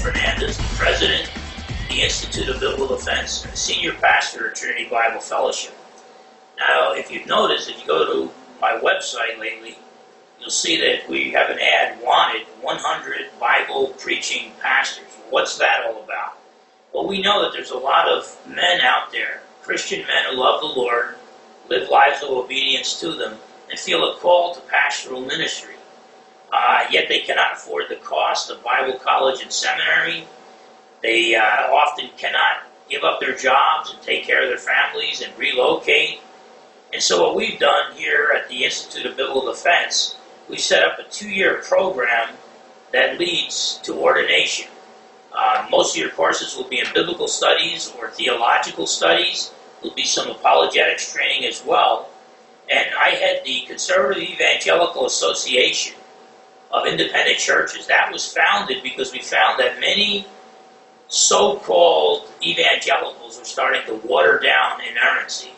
Fernandez, the president of the Institute of Biblical Defense and the senior pastor at Trinity Bible Fellowship. Now, if you've noticed, if you go to my website lately, you'll see that we have an ad, wanted 100 Bible preaching pastors. What's that all about? Well, we know that there's a lot of men out there, Christian men who love the Lord, live lives of obedience to them, and feel a call to pastoral ministry. Yet they cannot afford the cost of Bible college and seminary. They often cannot give up their jobs and take care of their families and relocate. And so what we've done here at the Institute of Biblical Defense, we set up a 2-year program that leads to ordination. Most of your courses will be in biblical studies or theological studies. There'll be some apologetics training as well. And I head the Conservative Evangelical Association of Independent Churches. That was founded because we found that many so-called evangelicals were starting to water down inerrancy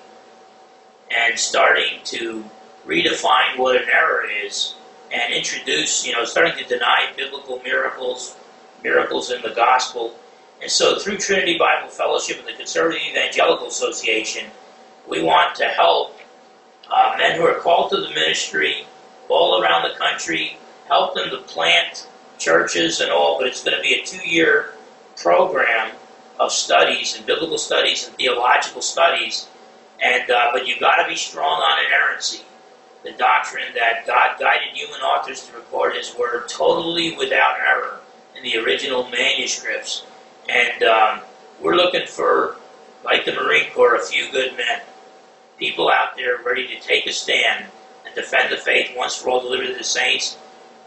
and starting to redefine what an error is and introduce, starting to deny biblical miracles in the gospel. And so through Trinity Bible Fellowship and the Conservative Evangelical Association, we want to help men who are called to the ministry all around the country, help them to plant churches and all, but it's going to be a 2-year program of studies and biblical studies and theological studies. And but you've got to be strong on inerrancy, the doctrine that God guided human authors to record His Word totally without error in the original manuscripts. And we're looking for, like the Marine Corps, a few good men, people out there ready to take a stand and defend the faith once for all delivered to the saints.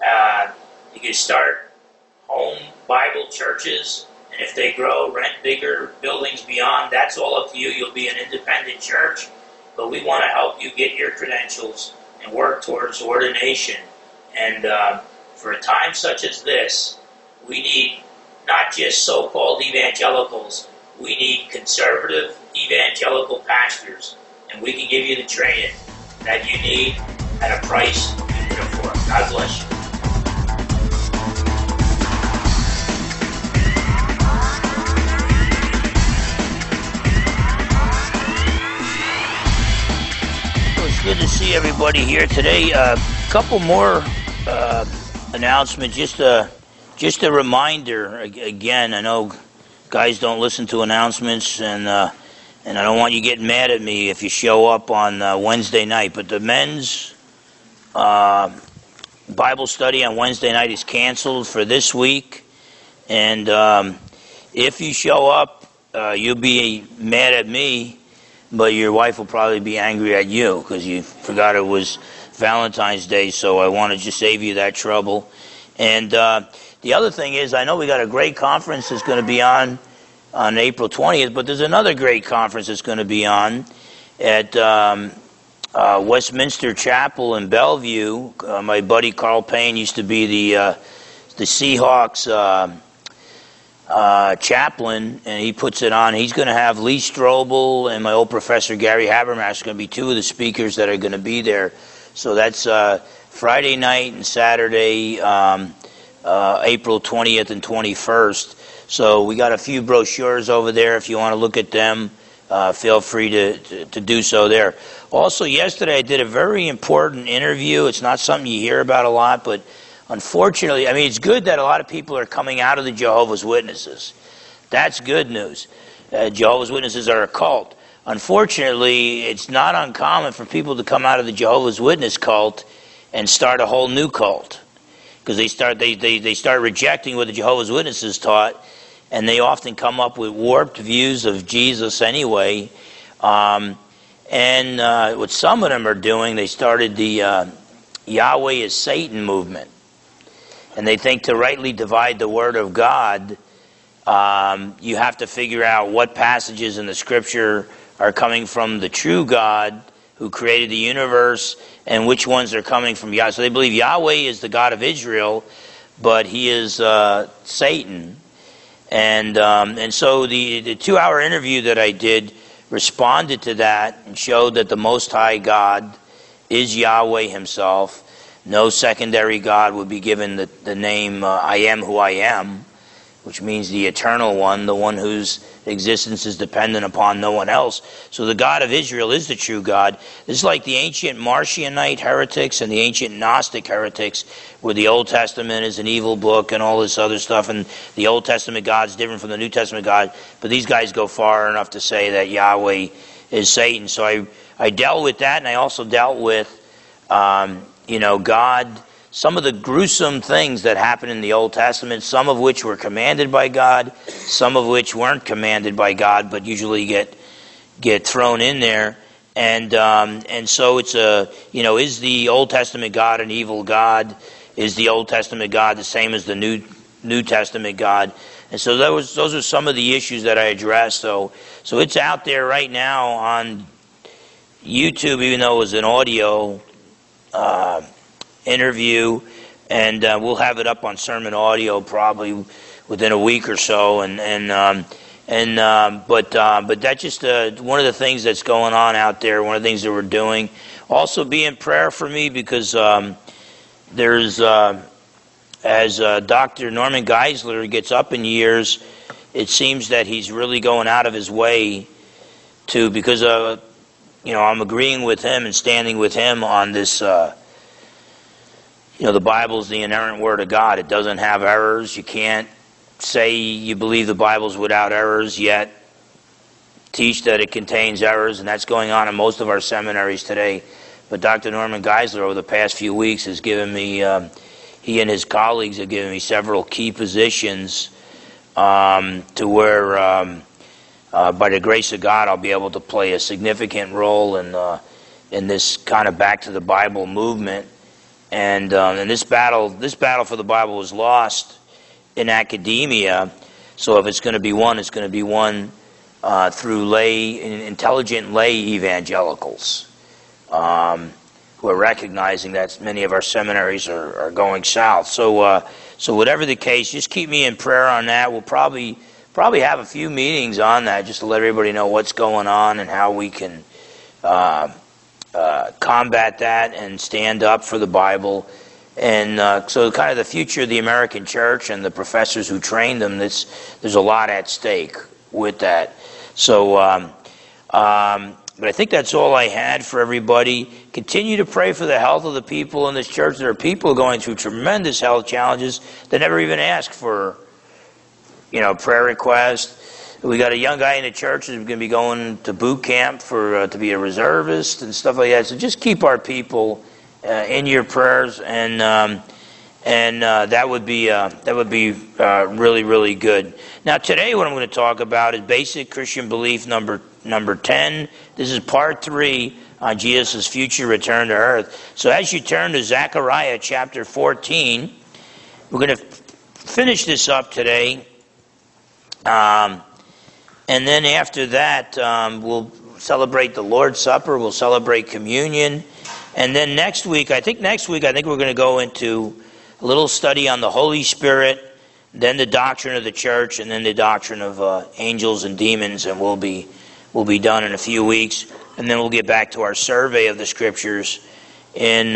You can start home Bible churches, and if they grow, rent bigger buildings beyond. That's all up to you. You'll be an independent church, but we want to help you get your credentials and work towards ordination. And for a time such as this, we need not just so-called evangelicals. We need conservative evangelical pastors, and we can give you the training that you need at a price you can afford. God bless you. Good to see everybody here today. A couple more announcements. Just a reminder. Again, I know guys don't listen to announcements, and I don't want you getting mad at me if you show up on Wednesday night. But the men's Bible study on Wednesday night is canceled for this week, and if you show up, you'll be mad at me. But your wife will probably be angry at you because you forgot it was Valentine's Day, so I wanted to save you that trouble. And the other thing is, I know we got a great conference that's going to be on April 20th, but there's another great conference that's going to be on at Westminster Chapel in Bellevue. My buddy Carl Payne used to be the Seahawks chaplain, and he puts it on. He's going to have Lee Strobel and my old professor Gary Habermas going to be two of the speakers that are going to be there. So that's Friday night and Saturday, April 20th and 21st. So we got a few brochures over there. If you want to look at them, feel free to do so there. Also, yesterday I did a very important interview. It's not something you hear about a lot, but unfortunately, it's good that a lot of people are coming out of the Jehovah's Witnesses. That's good news. Jehovah's Witnesses are a cult. Unfortunately, it's not uncommon for people to come out of the Jehovah's Witness cult and start a whole new cult, because they start rejecting what the Jehovah's Witnesses taught, and they often come up with warped views of Jesus anyway. And what some of them are doing, they started the Yahweh is Satan movement. And they think to rightly divide the Word of God, you have to figure out what passages in the Scripture are coming from the true God who created the universe and which ones are coming from Yahweh. So they believe Yahweh is the God of Israel, but he is Satan. And so the 2-hour interview that I did responded to that and showed that the Most High God is Yahweh himself. No secondary God would be given the name I am who I am. which means the eternal one, the one whose existence is dependent upon no one else. So the God of Israel is the true God. This is like the ancient Marcionite heretics and the ancient Gnostic heretics, where the Old Testament is an evil book and all this other stuff, and the Old Testament God is different from the New Testament God. But these guys go far enough to say that Yahweh is Satan. So I dealt with that, and I also dealt with, God, some of the gruesome things that happened in the Old Testament, some of which were commanded by God, some of which weren't commanded by God, but usually get thrown in there. And so it's is the Old Testament God an evil God? Is the Old Testament God the same as the New Testament God? And so those are some of the issues that I addressed. So it's out there right now on YouTube, even though it was an audio interview, and we'll have it up on Sermon Audio probably within a week or so. But that's just one of the things that's going on out there. One of the things that we're doing. Also, be in prayer for me, because there's as Dr. Norman Geisler gets up in years, it seems that he's really going out of his way to, because I'm agreeing with him and standing with him on this. The Bible's the inerrant Word of God. It doesn't have errors. You can't say you believe the Bible's without errors, yet teach that it contains errors, and that's going on in most of our seminaries today. But Dr. Norman Geisler, over the past few weeks, has given me, he and his colleagues have given me several key positions to where, by the grace of God, I'll be able to play a significant role in this kind of back to the Bible movement. And this battle for the Bible was lost in academia. So if it's going to be won, it's going to be won through intelligent lay evangelicals who are recognizing that many of our seminaries are going south. So whatever the case, just keep me in prayer on that. We'll probably have a few meetings on that, just to let everybody know what's going on and how we can combat that and stand up for the Bible. And so kind of the future of the American church and the professors who train them, there's a lot at stake with that. So, but I think that's all I had for everybody. Continue to pray for the health of the people in this church. There are people going through tremendous health challenges that never even ask for, prayer requests. We got a young guy in the church who's going to be going to boot camp to be a reservist and stuff like that. So just keep our people in your prayers, and that would be really, really good. Now today, what I'm going to talk about is basic Christian belief number 10. This is part 3 on Jesus' future return to earth. So as you turn to Zechariah chapter 14, we're going to finish this up today. And then after that, we'll celebrate the Lord's Supper. We'll celebrate communion. And then next week, I think we're going to go into a little study on the Holy Spirit, then the doctrine of the church, and then the doctrine of angels and demons. And we'll be done in a few weeks. And then we'll get back to our survey of the Scriptures in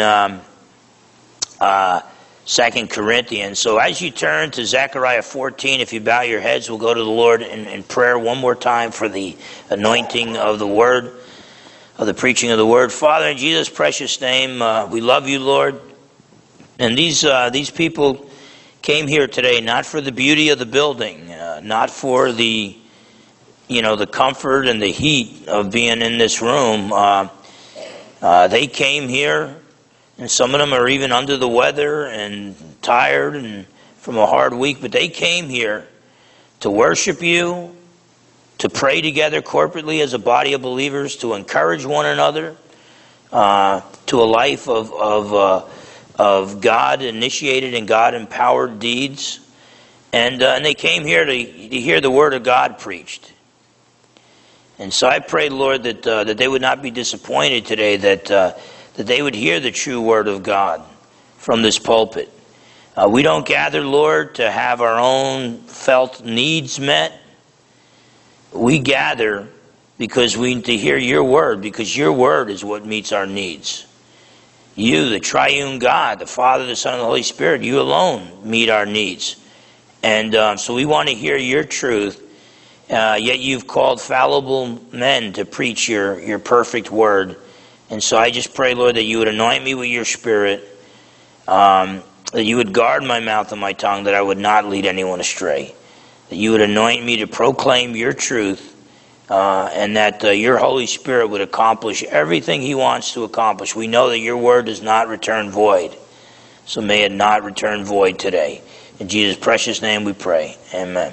2 Corinthians. So as you turn to Zechariah 14, if you bow your heads, we'll go to the Lord in prayer one more time for the anointing of the Word, of the preaching of the Word. Father, in Jesus' precious name, we love you, Lord. And these people came here today not for the beauty of the building, not for the comfort and the heat of being in this room. They came here, and some of them are even under the weather and tired and from a hard week, but they came here to worship you, to pray together corporately as a body of believers, to encourage one another, to a life of God-initiated and God-empowered deeds. And they came here to hear the Word of God preached. And so I pray, Lord, that they would not be disappointed today, that they would hear the true Word of God from this pulpit. We don't gather, Lord, to have our own felt needs met. We gather because we need to hear your Word, because your Word is what meets our needs. You, the triune God, the Father, the Son, and the Holy Spirit, you alone meet our needs. And so we want to hear your truth. Yet you've called fallible men to preach your perfect word. And so I just pray, Lord, that you would anoint me with your Spirit, that you would guard my mouth and my tongue, that I would not lead anyone astray, that you would anoint me to proclaim your truth, and that your Holy Spirit would accomplish everything he wants to accomplish. We know that your word does not return void, so may it not return void today. In Jesus' precious name we pray. Amen.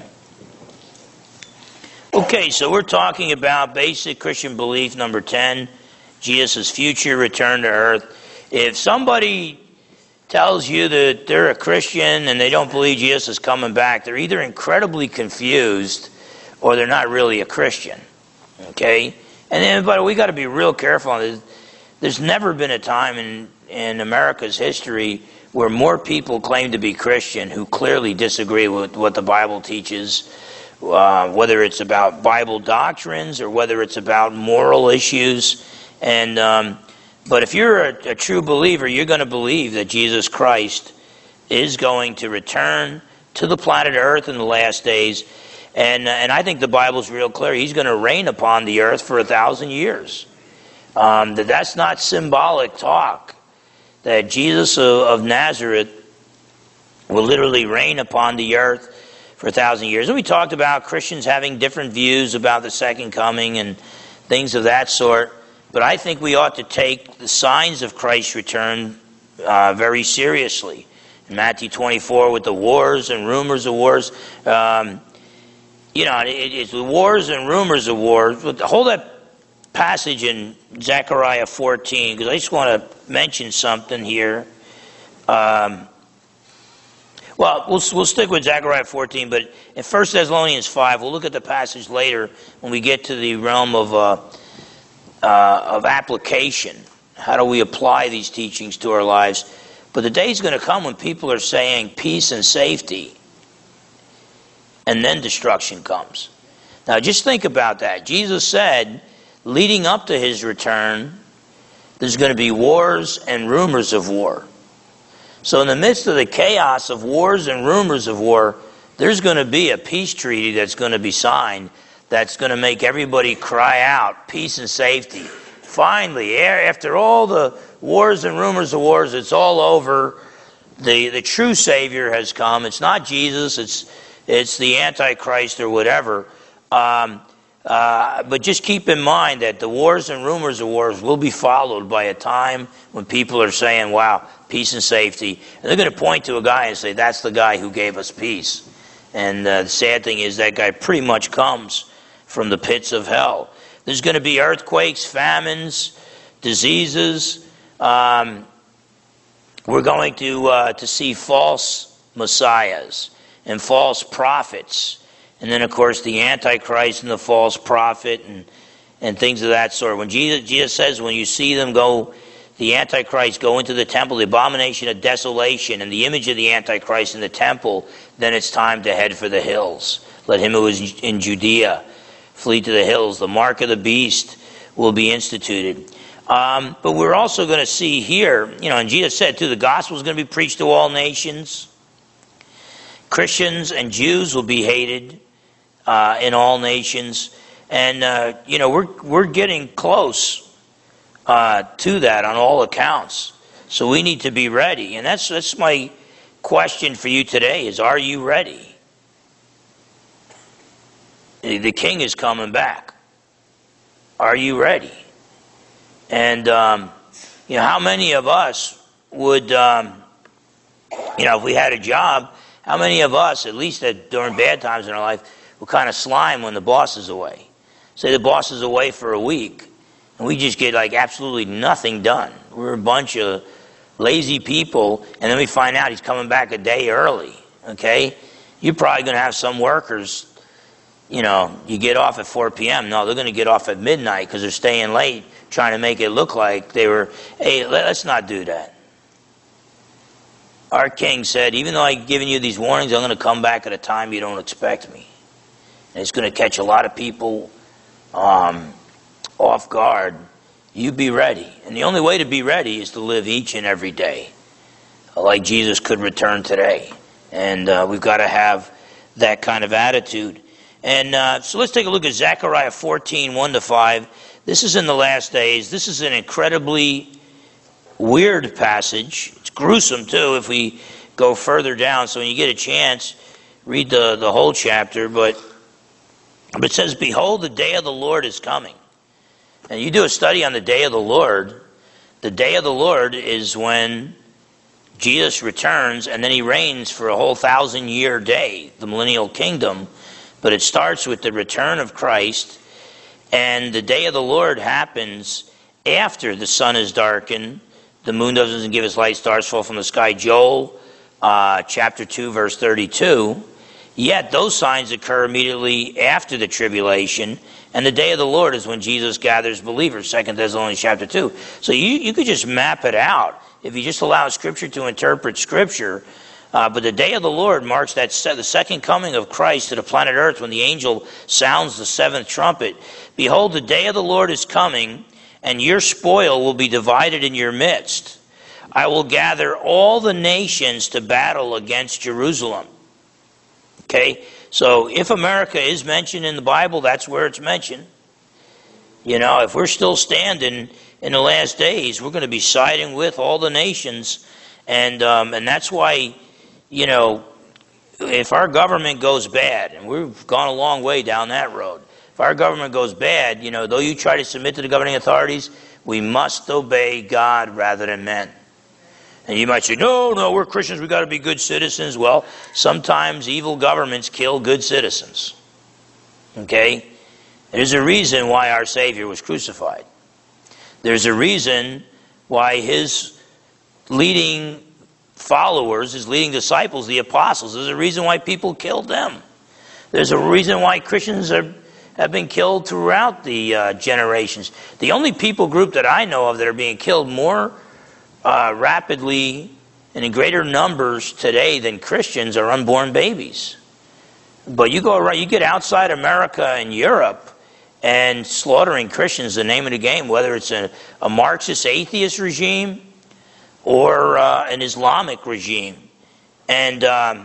Okay, so we're talking about basic Christian belief number 10, Jesus' future return to earth. If somebody tells you that they're a Christian and they don't believe Jesus is coming back, they're either incredibly confused or they're not really a Christian. Okay? And then, but we got to be real careful. There's never been a time in America's history where more people claim to be Christian who clearly disagree with what the Bible teaches, whether it's about Bible doctrines or whether it's about moral issues. And but if you're a true believer, you're going to believe that Jesus Christ is going to return to the planet Earth in the last days. And I think the Bible's real clear. He's going to reign upon the earth for 1,000 years. That's not symbolic talk. That Jesus of Nazareth will literally reign upon the earth for 1,000 years. And we talked about Christians having different views about the second coming and things of that sort. But I think we ought to take the signs of Christ's return very seriously. In Matthew 24, with the wars and rumors of wars, it's the wars and rumors of wars. Hold that passage in Zechariah 14, because I just want to mention something here. Well, we'll stick with Zechariah 14, but in 1 Thessalonians 5, we'll look at the passage later when we get to the realm of application. How do we apply these teachings to our lives? But the day's going to come when people are saying peace and safety, and then destruction comes. Now just think about that. Jesus said, leading up to his return, there's going to be wars and rumors of war. So in the midst of the chaos of wars and rumors of war, there's going to be a peace treaty that's going to be signed that's going to make everybody cry out, peace and safety. Finally, after all the wars and rumors of wars, it's all over. The true Savior has come. It's not Jesus, it's the Antichrist or whatever. But just keep in mind that the wars and rumors of wars will be followed by a time when people are saying, wow, peace and safety. And they're going to point to a guy and say, that's the guy who gave us peace. And the sad thing is that guy pretty much comes from the pits of hell. There's going to be earthquakes, famines, diseases. We're going to see false messiahs and false prophets. And then, of course, the Antichrist and the false prophet and things of that sort. When Jesus says, when you see them go, the Antichrist go into the temple, the abomination of desolation, and the image of the Antichrist in the temple, then it's time to head for the hills. Let him who is in Judea flee to the hills. The mark of the beast will be instituted. But we're also going to see here, and Jesus said too, the gospel is going to be preached to all nations. Christians and Jews will be hated in all nations. And, we're getting close to that on all accounts. So we need to be ready. And that's my question for you today is, are you ready? The king is coming back. Are you ready? And, how many of us would, if we had a job, how many of us, at least during bad times in our life, will kind of slime when the boss is away? Say the boss is away for a week, and we just get absolutely nothing done. We're a bunch of lazy people, and then we find out he's coming back a day early, okay? You're probably going to have some workers, you get off at 4 p.m. No, they're going to get off at midnight because they're staying late trying to make it look like they were, hey, let's not do that. Our king said, even though I've given you these warnings, I'm going to come back at a time you don't expect me. And it's going to catch a lot of people off guard. You be ready. And the only way to be ready is to live each and every day like Jesus could return today. And we've got to have that kind of attitude. And so let's take a look at Zechariah 14, 1-5. This is in the last days. This is an incredibly weird passage. It's gruesome, too, if we go further down. So when you get a chance, read the whole chapter. But it says, "Behold, the day of the Lord is coming." And you do a study on the day of the Lord. The day of the Lord is when Jesus returns, and then he reigns for a whole 1,000-year day, the millennial kingdom. But it starts with the return of Christ, and the day of the Lord happens after the sun is darkened, the moon doesn't give its light, stars fall from the sky. Joel chapter 2, verse 32. Yet those signs occur immediately after the tribulation, and the day of the Lord is when Jesus gathers believers, 2 Thessalonians chapter 2. So you could just map it out if you just allow Scripture to interpret Scripture. But the day of the Lord marks the second coming of Christ to the planet Earth when the angel sounds the seventh trumpet. "Behold, the day of the Lord is coming, and your spoil will be divided in your midst. I will gather all the nations to battle against Jerusalem." Okay, so if America is mentioned in the Bible, that's where it's mentioned. You know, if we're still standing in the last days, we're going to be siding with all the nations. And that's why, you know, if our government goes bad, and we've gone a long way down that road, if our government goes bad, you know, though you try to submit to the governing authorities, we must obey God rather than men. And you might say, no, we're Christians, we've got to be good citizens. Well, sometimes evil governments kill good citizens. Okay? There's a reason why our Savior was crucified. There's a reason why his leading followers, his leading disciples, the apostles, there's a reason why people killed them. There's a reason why Christians have been killed throughout the generations. The only people group that I know of that are being killed more rapidly and in greater numbers today than Christians are unborn babies. But you get outside America and Europe, and slaughtering Christians is the name of the game, whether it's a Marxist atheist regime or an Islamic regime. And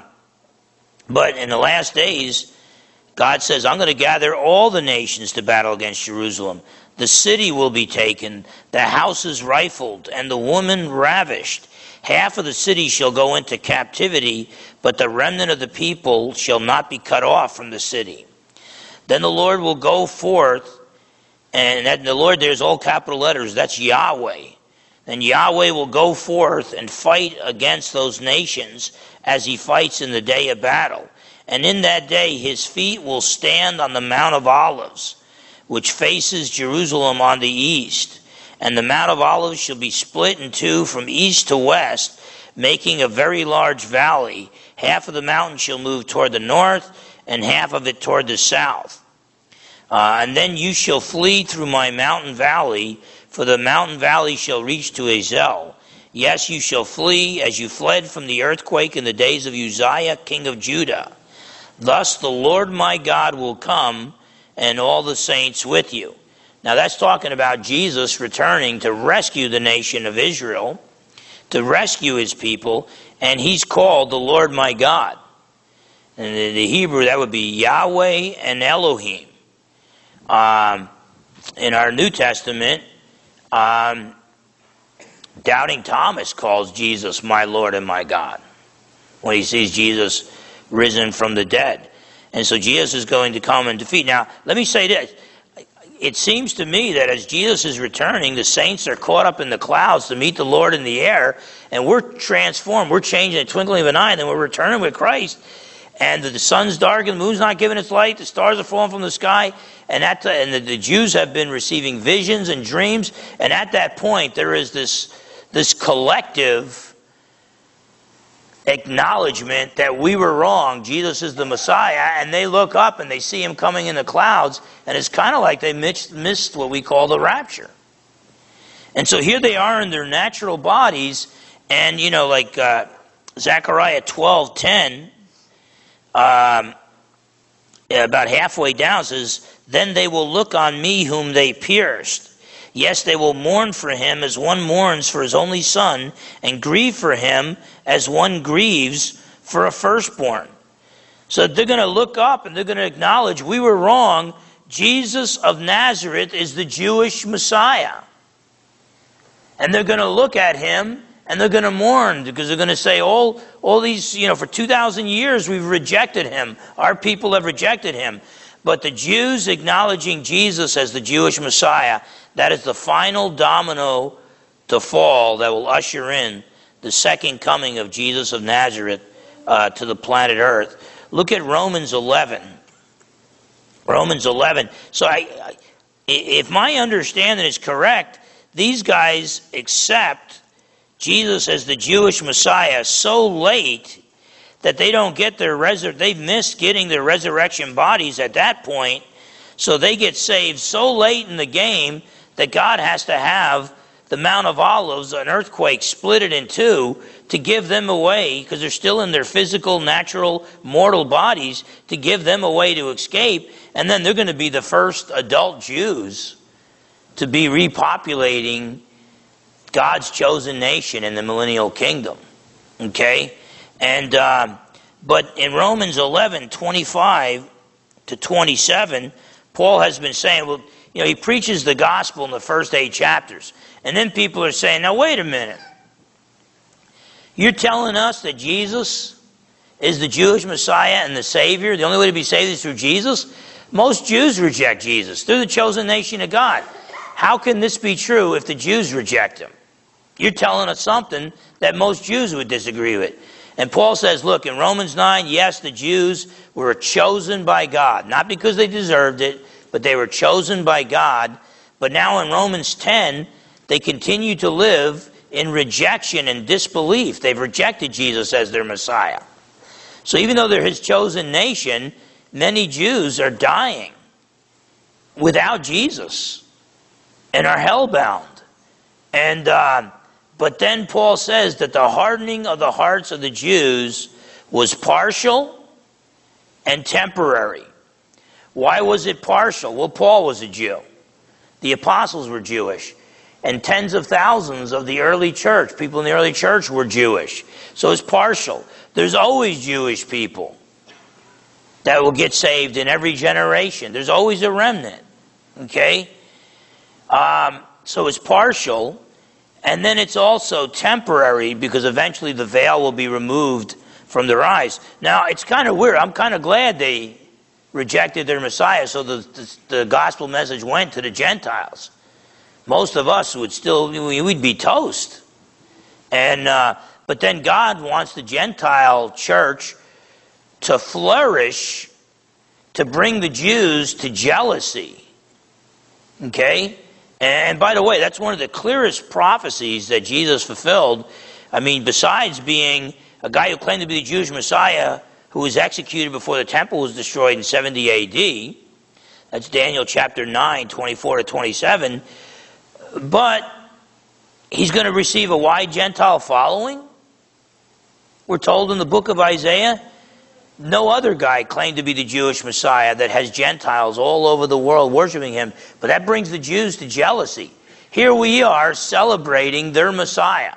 but in the last days, God says, "I'm going to gather all the nations to battle against Jerusalem. The city will be taken, the houses rifled, and the woman ravished. Half of the city shall go into captivity, but the remnant of the people shall not be cut off from the city. Then the Lord will go forth," and the Lord, there's all capital letters, that's Yahweh. "Then Yahweh will go forth and fight against those nations as he fights in the day of battle. And in that day his feet will stand on the Mount of Olives, which faces Jerusalem on the east. And the Mount of Olives shall be split in two from east to west, making a very large valley. Half of the mountain shall move toward the north, and half of it toward the south. And then you shall flee through my mountain valley, for the mountain valley shall reach to Azel. Yes, you shall flee as you fled from the earthquake in the days of Uzziah, king of Judah. Thus the Lord my God will come, and all the saints with you." Now that's talking about Jesus returning to rescue the nation of Israel, to rescue his people, and he's called the Lord my God. And in the Hebrew, that would be Yahweh and Elohim. In our New Testament, Doubting Thomas calls Jesus my Lord and my God when he sees Jesus risen from the dead. And so Jesus is going to come and defeat. Now, let me say this. It seems to me that as Jesus is returning, the saints are caught up in the clouds to meet the Lord in the air, and we're transformed. We're changed in a twinkling of an eye, and then we're returning with Christ. And the sun's dark, and the moon's not giving its light. The stars are falling from the sky. And the Jews have been receiving visions and dreams. And at that point, there is this collective acknowledgement that we were wrong. Jesus is the Messiah. And they look up and they see him coming in the clouds. And it's kind of like they missed what we call the rapture. And so here they are in their natural bodies. And, you know, like Zechariah 12:10, about halfway down says, "Then they will look on me whom they pierced. Yes, they will mourn for him as one mourns for his only son, and grieve for him as one grieves for a firstborn." So they're going to look up and they're going to acknowledge we were wrong. Jesus of Nazareth is the Jewish Messiah. And they're going to look at him and they're going to mourn because they're going to say, all these, for 2,000 years we've rejected him. Our people have rejected him. But the Jews acknowledging Jesus as the Jewish Messiah, that is the final domino to fall that will usher in the second coming of Jesus of Nazareth to the planet Earth. Look at Romans 11. Romans 11. So if my understanding is correct, these guys accept Jesus as the Jewish Messiah so late that they don't get they've missed getting their resurrection bodies at that point. So they get saved so late in the game that God has to have the Mount of Olives, an earthquake, split it in two to give them away, because they're still in their physical, natural, mortal bodies, to give them a way to escape. And then they're going to be the first adult Jews to be repopulating God's chosen nation in the millennial kingdom. Okay? And but in Romans 11, 25 to 27, Paul has been saying, well, he preaches the gospel in the first 8 chapters. And then people are saying, now wait a minute. You're telling us that Jesus is the Jewish Messiah and the Savior? The only way to be saved is through Jesus? Most Jews reject Jesus. They're the chosen nation of God. How can this be true if the Jews reject him? You're telling us something that most Jews would disagree with. And Paul says, look, in Romans 9, yes, the Jews were chosen by God. Not because they deserved it, but they were chosen by God. But now in Romans 10, they continue to live in rejection and disbelief. They've rejected Jesus as their Messiah. So even though they're his chosen nation, many Jews are dying without Jesus and are hellbound. And but then Paul says that the hardening of the hearts of the Jews was partial and temporary. Why was it partial? Well, Paul was a Jew. The apostles were Jewish. And tens of thousands of the early church, people in the early church, were Jewish. So it's partial. There's always Jewish people that will get saved in every generation. There's always a remnant. Okay? So it's partial. And then it's also temporary, because eventually the veil will be removed from their eyes. Now, it's kind of weird. I'm kind of glad they rejected their Messiah, so the gospel message went to the Gentiles. Most of us we'd be toast. And but then God wants the Gentile church to flourish, to bring the Jews to jealousy. Okay? And by the way, that's one of the clearest prophecies that Jesus fulfilled. I mean, besides being a guy who claimed to be the Jewish Messiah, who was executed before the temple was destroyed in 70 AD. That's Daniel chapter 9, 24 to 27. But he's going to receive a wide Gentile following. We're told in the book of Isaiah, no other guy claimed to be the Jewish Messiah that has Gentiles all over the world worshiping him. But that brings the Jews to jealousy. Here we are celebrating their Messiah.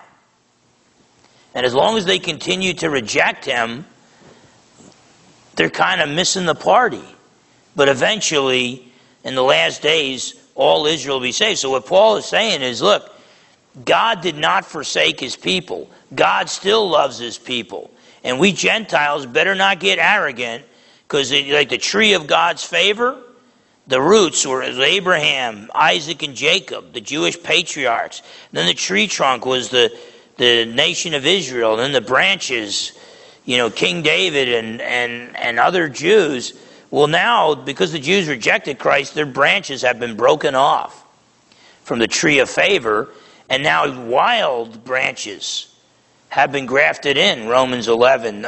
And as long as they continue to reject him, they're kind of missing the party. But eventually, in the last days, all Israel will be saved. So what Paul is saying is, look, God did not forsake his people. God still loves his people. And we Gentiles better not get arrogant, because like the tree of God's favor, the roots were Abraham, Isaac, and Jacob, the Jewish patriarchs. And then the tree trunk was the nation of Israel. And then the branches, King David and other Jews. Well, now, because the Jews rejected Christ, their branches have been broken off from the tree of favor, and now wild branches have been grafted in. Romans 11,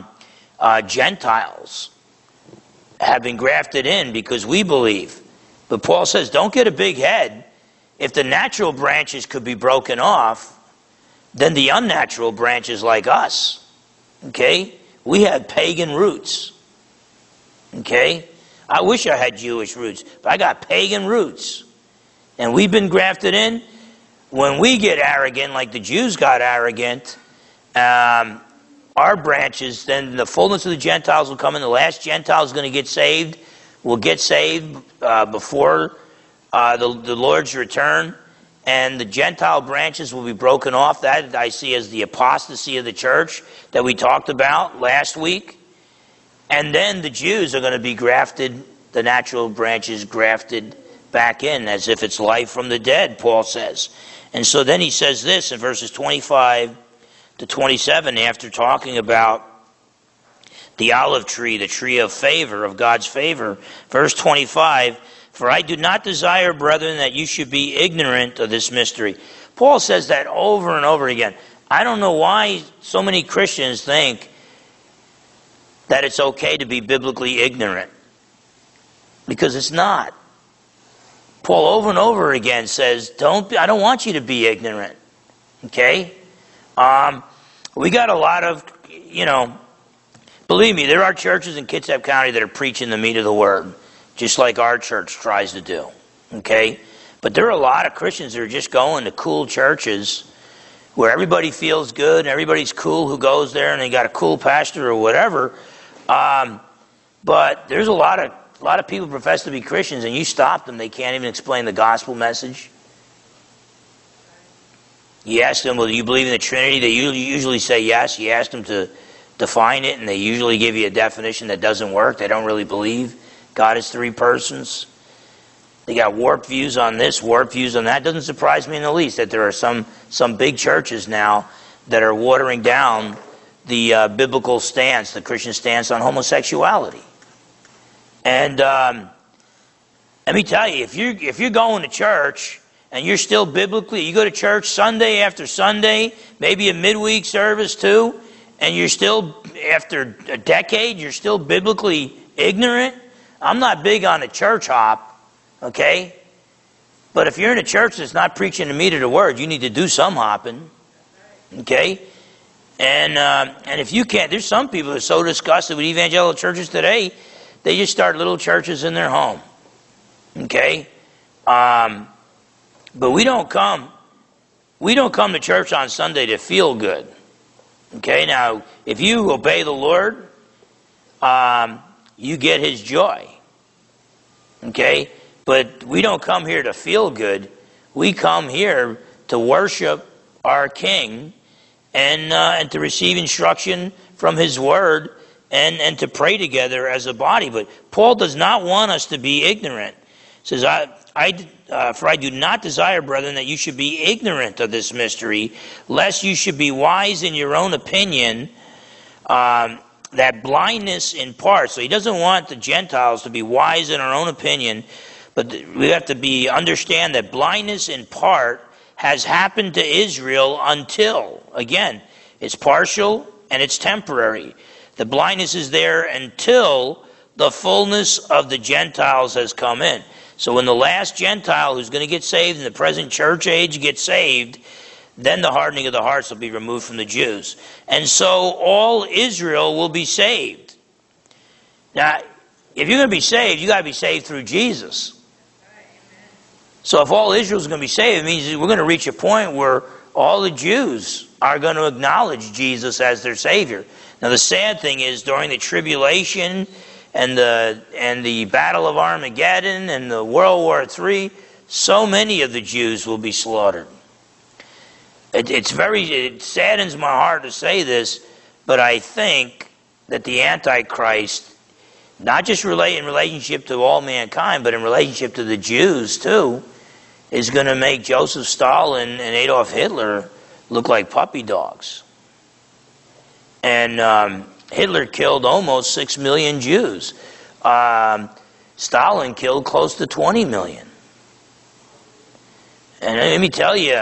Gentiles have been grafted in because we believe. But Paul says, don't get a big head. If the natural branches could be broken off, then the unnatural branches like us, okay, we have pagan roots. Okay? I wish I had Jewish roots, but I got pagan roots. And we've been grafted in. When we get arrogant, like the Jews got arrogant, our our branches, then the fullness of the Gentiles will come in. The last Gentile is going to get saved, will get saved before the Lord's return. And the Gentile branches will be broken off. That I see as the apostasy of the church that we talked about last week. And then the Jews are going to be grafted, the natural branches grafted back in, as if it's life from the dead, Paul says. And so then he says this in verses 25 to 27, after talking about the olive tree, the tree of favor, of God's favor. Verse 25, for I do not desire, brethren, that you should be ignorant of this mystery. Paul says that over and over again. I don't know why so many Christians think that it's okay to be biblically ignorant. Because it's not. Paul over and over again says, I don't want you to be ignorant. Okay? We got a lot of, believe me, there are churches in Kitsap County that are preaching the meat of the word, just like our church tries to do. Okay? But there are a lot of Christians that are just going to cool churches where everybody feels good and everybody's cool who goes there and they got a cool pastor or whatever. But there's a lot of people who profess to be Christians, and you stop them, they can't even explain the gospel message. You ask them, well, do you believe in the Trinity? They usually say yes. You ask them to define it, and they usually give you a definition that doesn't work. They don't really believe God is three persons. They got warped views on this, warped views on that. It doesn't surprise me in the least that there are some big churches now that are watering down the biblical stance, the Christian stance on homosexuality. And let me tell you, if you're going to church and you're still biblically, you go to church Sunday after Sunday, maybe a midweek service too, and you're still, after a decade, you're still biblically ignorant. I'm not big on a church hop, okay? But if you're in a church that's not preaching the meat of the word, you need to do some hopping, okay? And if you can't, there's some people that are so disgusted with evangelical churches today, they just start little churches in their home. Okay? But we don't come to church on Sunday to feel good. Okay? Now, if you obey the Lord, you get His joy. Okay? But we don't come here to feel good. We come here to worship our King and to receive instruction from His Word and to pray together as a body. But Paul does not want us to be ignorant. He says, for I do not desire, brethren, that you should be ignorant of this mystery, lest you should be wise in your own opinion, that blindness in part. So he doesn't want the Gentiles to be wise in our own opinion, but we have to understand that blindness in part has happened to Israel until, again, it's partial and it's temporary. The blindness is there until the fullness of the Gentiles has come in. So when the last Gentile who's going to get saved in the present church age gets saved, then the hardening of the hearts will be removed from the Jews. And so all Israel will be saved. Now, if you're going to be saved, you got to be saved through Jesus. So if all Israel is going to be saved, it means we're going to reach a point where all the Jews are going to acknowledge Jesus as their Savior. Now the sad thing is, during the tribulation and the Battle of Armageddon and the World War III, so many of the Jews will be slaughtered. It saddens my heart to say this, but I think that the Antichrist, not just in relationship to all mankind, but in relationship to the Jews too, is going to make Joseph Stalin and Adolf Hitler look like puppy dogs. And Hitler killed almost 6 million Jews. Stalin killed close to 20 million. And let me tell you,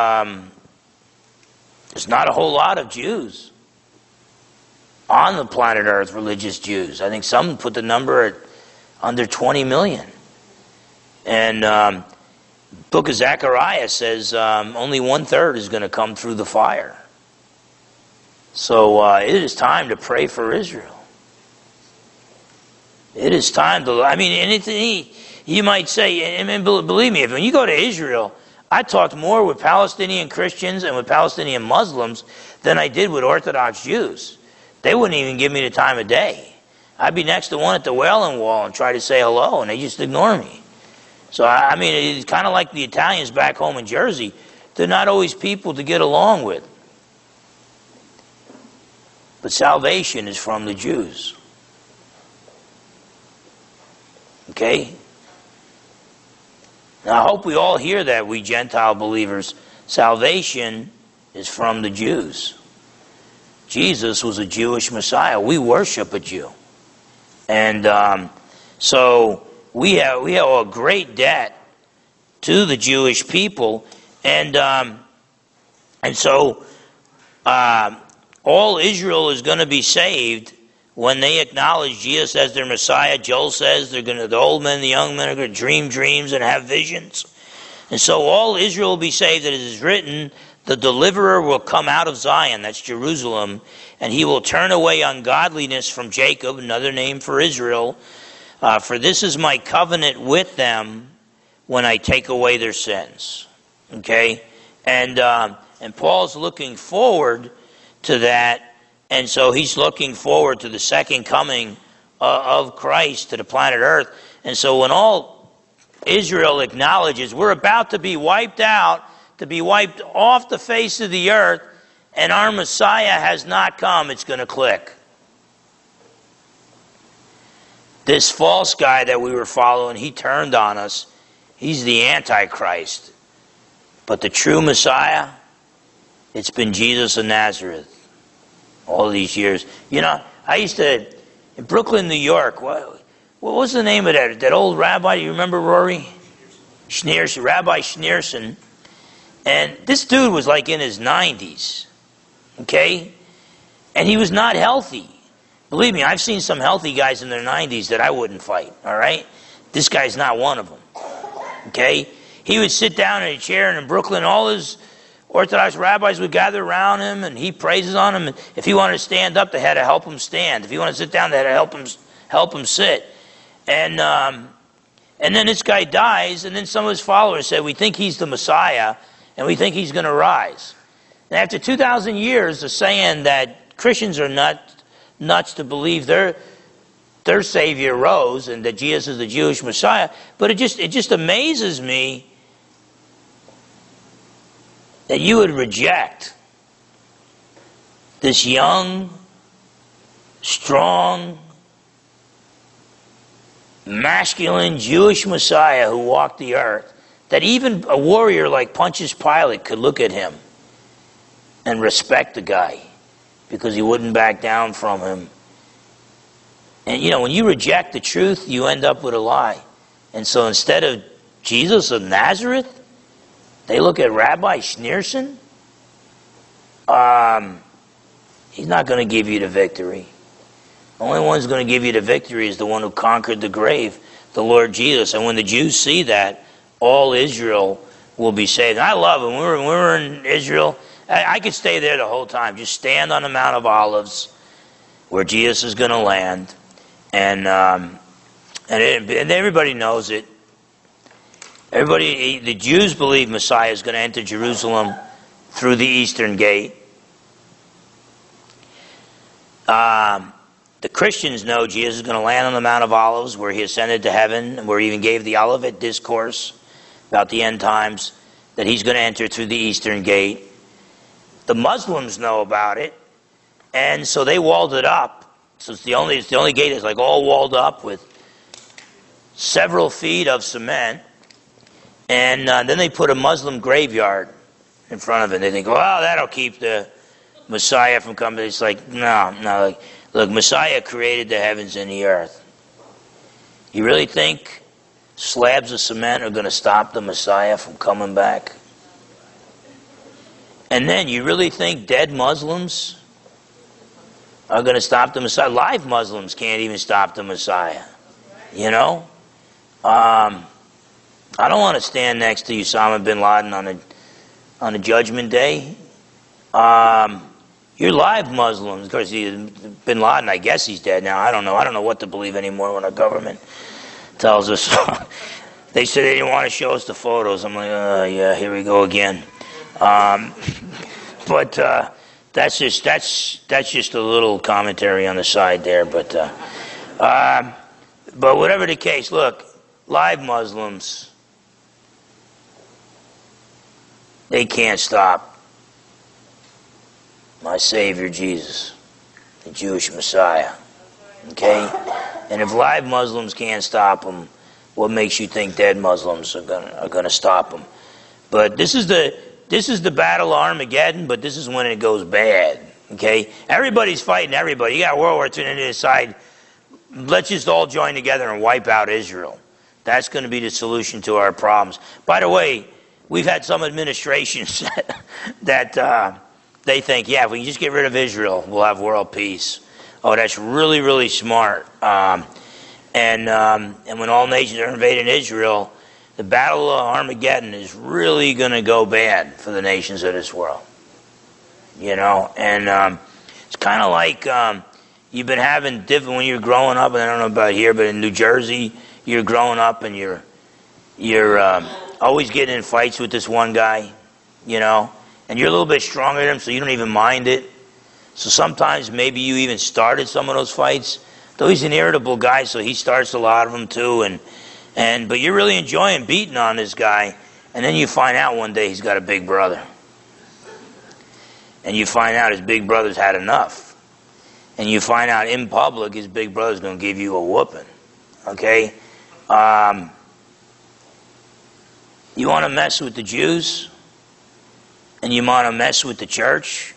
there's not a whole lot of Jews on the planet Earth, religious Jews. I think some put the number at under 20 million. And book of Zechariah says only 1/3 is going to come through the fire. So it is time to pray for Israel. It is time to, you might say, and believe me, when you go to Israel, I talked more with Palestinian Christians and with Palestinian Muslims than I did with Orthodox Jews. They wouldn't even give me the time of day. I'd be next to one at the Wailing Wall and try to say hello, and they just ignore me. So, I mean, it's kind of like the Italians back home in Jersey. They're not always people to get along with. But salvation is from the Jews. Okay? Now, I hope we all hear that, we Gentile believers. Salvation is from the Jews. Jesus was a Jewish Messiah. We worship a Jew. And so we have a great debt to the Jewish people. And so all Israel is going to be saved when they acknowledge Jesus as their Messiah. Joel says the old men and the young men are going to dream dreams and have visions. And so all Israel will be saved. It is written, the deliverer will come out of Zion, that's Jerusalem, and he will turn away ungodliness from Jacob, another name for Israel. For this is my covenant with them when I take away their sins. Okay? And Paul's looking forward to that, and so he's looking forward to the second coming of Christ to the planet Earth. And so when all Israel acknowledges we're about to be wiped out, to be wiped off the face of the earth, and our Messiah has not come, it's going to click. This false guy that we were following, he turned on us. He's the Antichrist. But the true Messiah, it's been Jesus of Nazareth all these years. You know, I used to, in Brooklyn, New York, what was the name of that old rabbi? You remember, Rory? Schneerson, Rabbi Schneerson. And this dude was like in his 90s, okay? And he was not healthy. Believe me, I've seen some healthy guys in their 90s that I wouldn't fight, all right? This guy's not one of them, okay? He would sit down in a chair, and in Brooklyn, all his Orthodox rabbis would gather around him, and he praises on him. And if he wanted to stand up, they had to help him stand. If he wanted to sit down, they had to help him sit. And then this guy dies, and then some of his followers said, we think he's the Messiah, and we think he's going to rise. And after 2,000 years of saying that Christians are nuts to believe their Savior rose and that Jesus is the Jewish Messiah, but it just amazes me that you would reject this young, strong, masculine Jewish Messiah who walked the earth, that even a warrior like Pontius Pilate could look at him and respect the guy because he wouldn't back down from him. And you know, when you reject the truth, you end up with a lie. And so instead of Jesus of Nazareth, they look at Rabbi Schneerson. He's not going to give you the victory. The only one who's going to give you the victory is the one who conquered the grave, the Lord Jesus. And when the Jews see that, all Israel will be saved. And I love it. When we were in Israel, I could stay there the whole time. Just stand on the Mount of Olives where Jesus is going to land. And everybody knows it. The Jews believe Messiah is going to enter Jerusalem through the eastern gate. The Christians know Jesus is going to land on the Mount of Olives where he ascended to heaven, where he even gave the Olivet discourse about the end times, that he's going to enter through the eastern gate. The Muslims know about it, and so they walled it up. So it's the only gate that's like all walled up with several feet of cement, and then they put a Muslim graveyard in front of it. They think, well, that'll keep the Messiah from coming. It's like, no. Look, Messiah created the heavens and the earth. You really think slabs of cement are going to stop the Messiah from coming back? And then you really think dead Muslims are going to stop the Messiah? Live Muslims can't even stop the Messiah. You know? I don't want to stand next to Osama bin Laden on a judgment day. You're live Muslims. Of course, bin Laden, I guess he's dead now. I don't know. I don't know what to believe anymore when our government tells us. They said they didn't want to show us the photos. I'm like, yeah, here we go again. But that's just a little commentary on the side there. But whatever the case, look, live Muslims, they can't stop my Savior Jesus, the Jewish Messiah. Okay? And if live Muslims can't stop him, what makes you think dead Muslims are gonna stop him? But this is the battle of Armageddon, but this is when it goes bad. Okay? Everybody's fighting everybody. You got World War II and they decide, let's just all join together and wipe out Israel. That's going to be the solution to our problems. By the way, we've had some administrations that they think, yeah, if we can just get rid of Israel, we'll have world peace. Oh, that's really, really smart. And when all nations are invading Israel, the battle of Armageddon is really going to go bad for the nations of this world. You know, and it's kind of like you've been having different when you're growing up, and I don't know about here, but in New Jersey, you're growing up and you're always getting in fights with this one guy, you know, and you're a little bit stronger than him, so you don't even mind it. So sometimes maybe you even started some of those fights. Though he's an irritable guy, so he starts a lot of them too, but you're really enjoying beating on this guy, and then you find out one day he's got a big brother. And you find out his big brother's had enough. And you find out in public his big brother's going to give you a whooping. Okay? You want to mess with the Jews? And you want to mess with the church?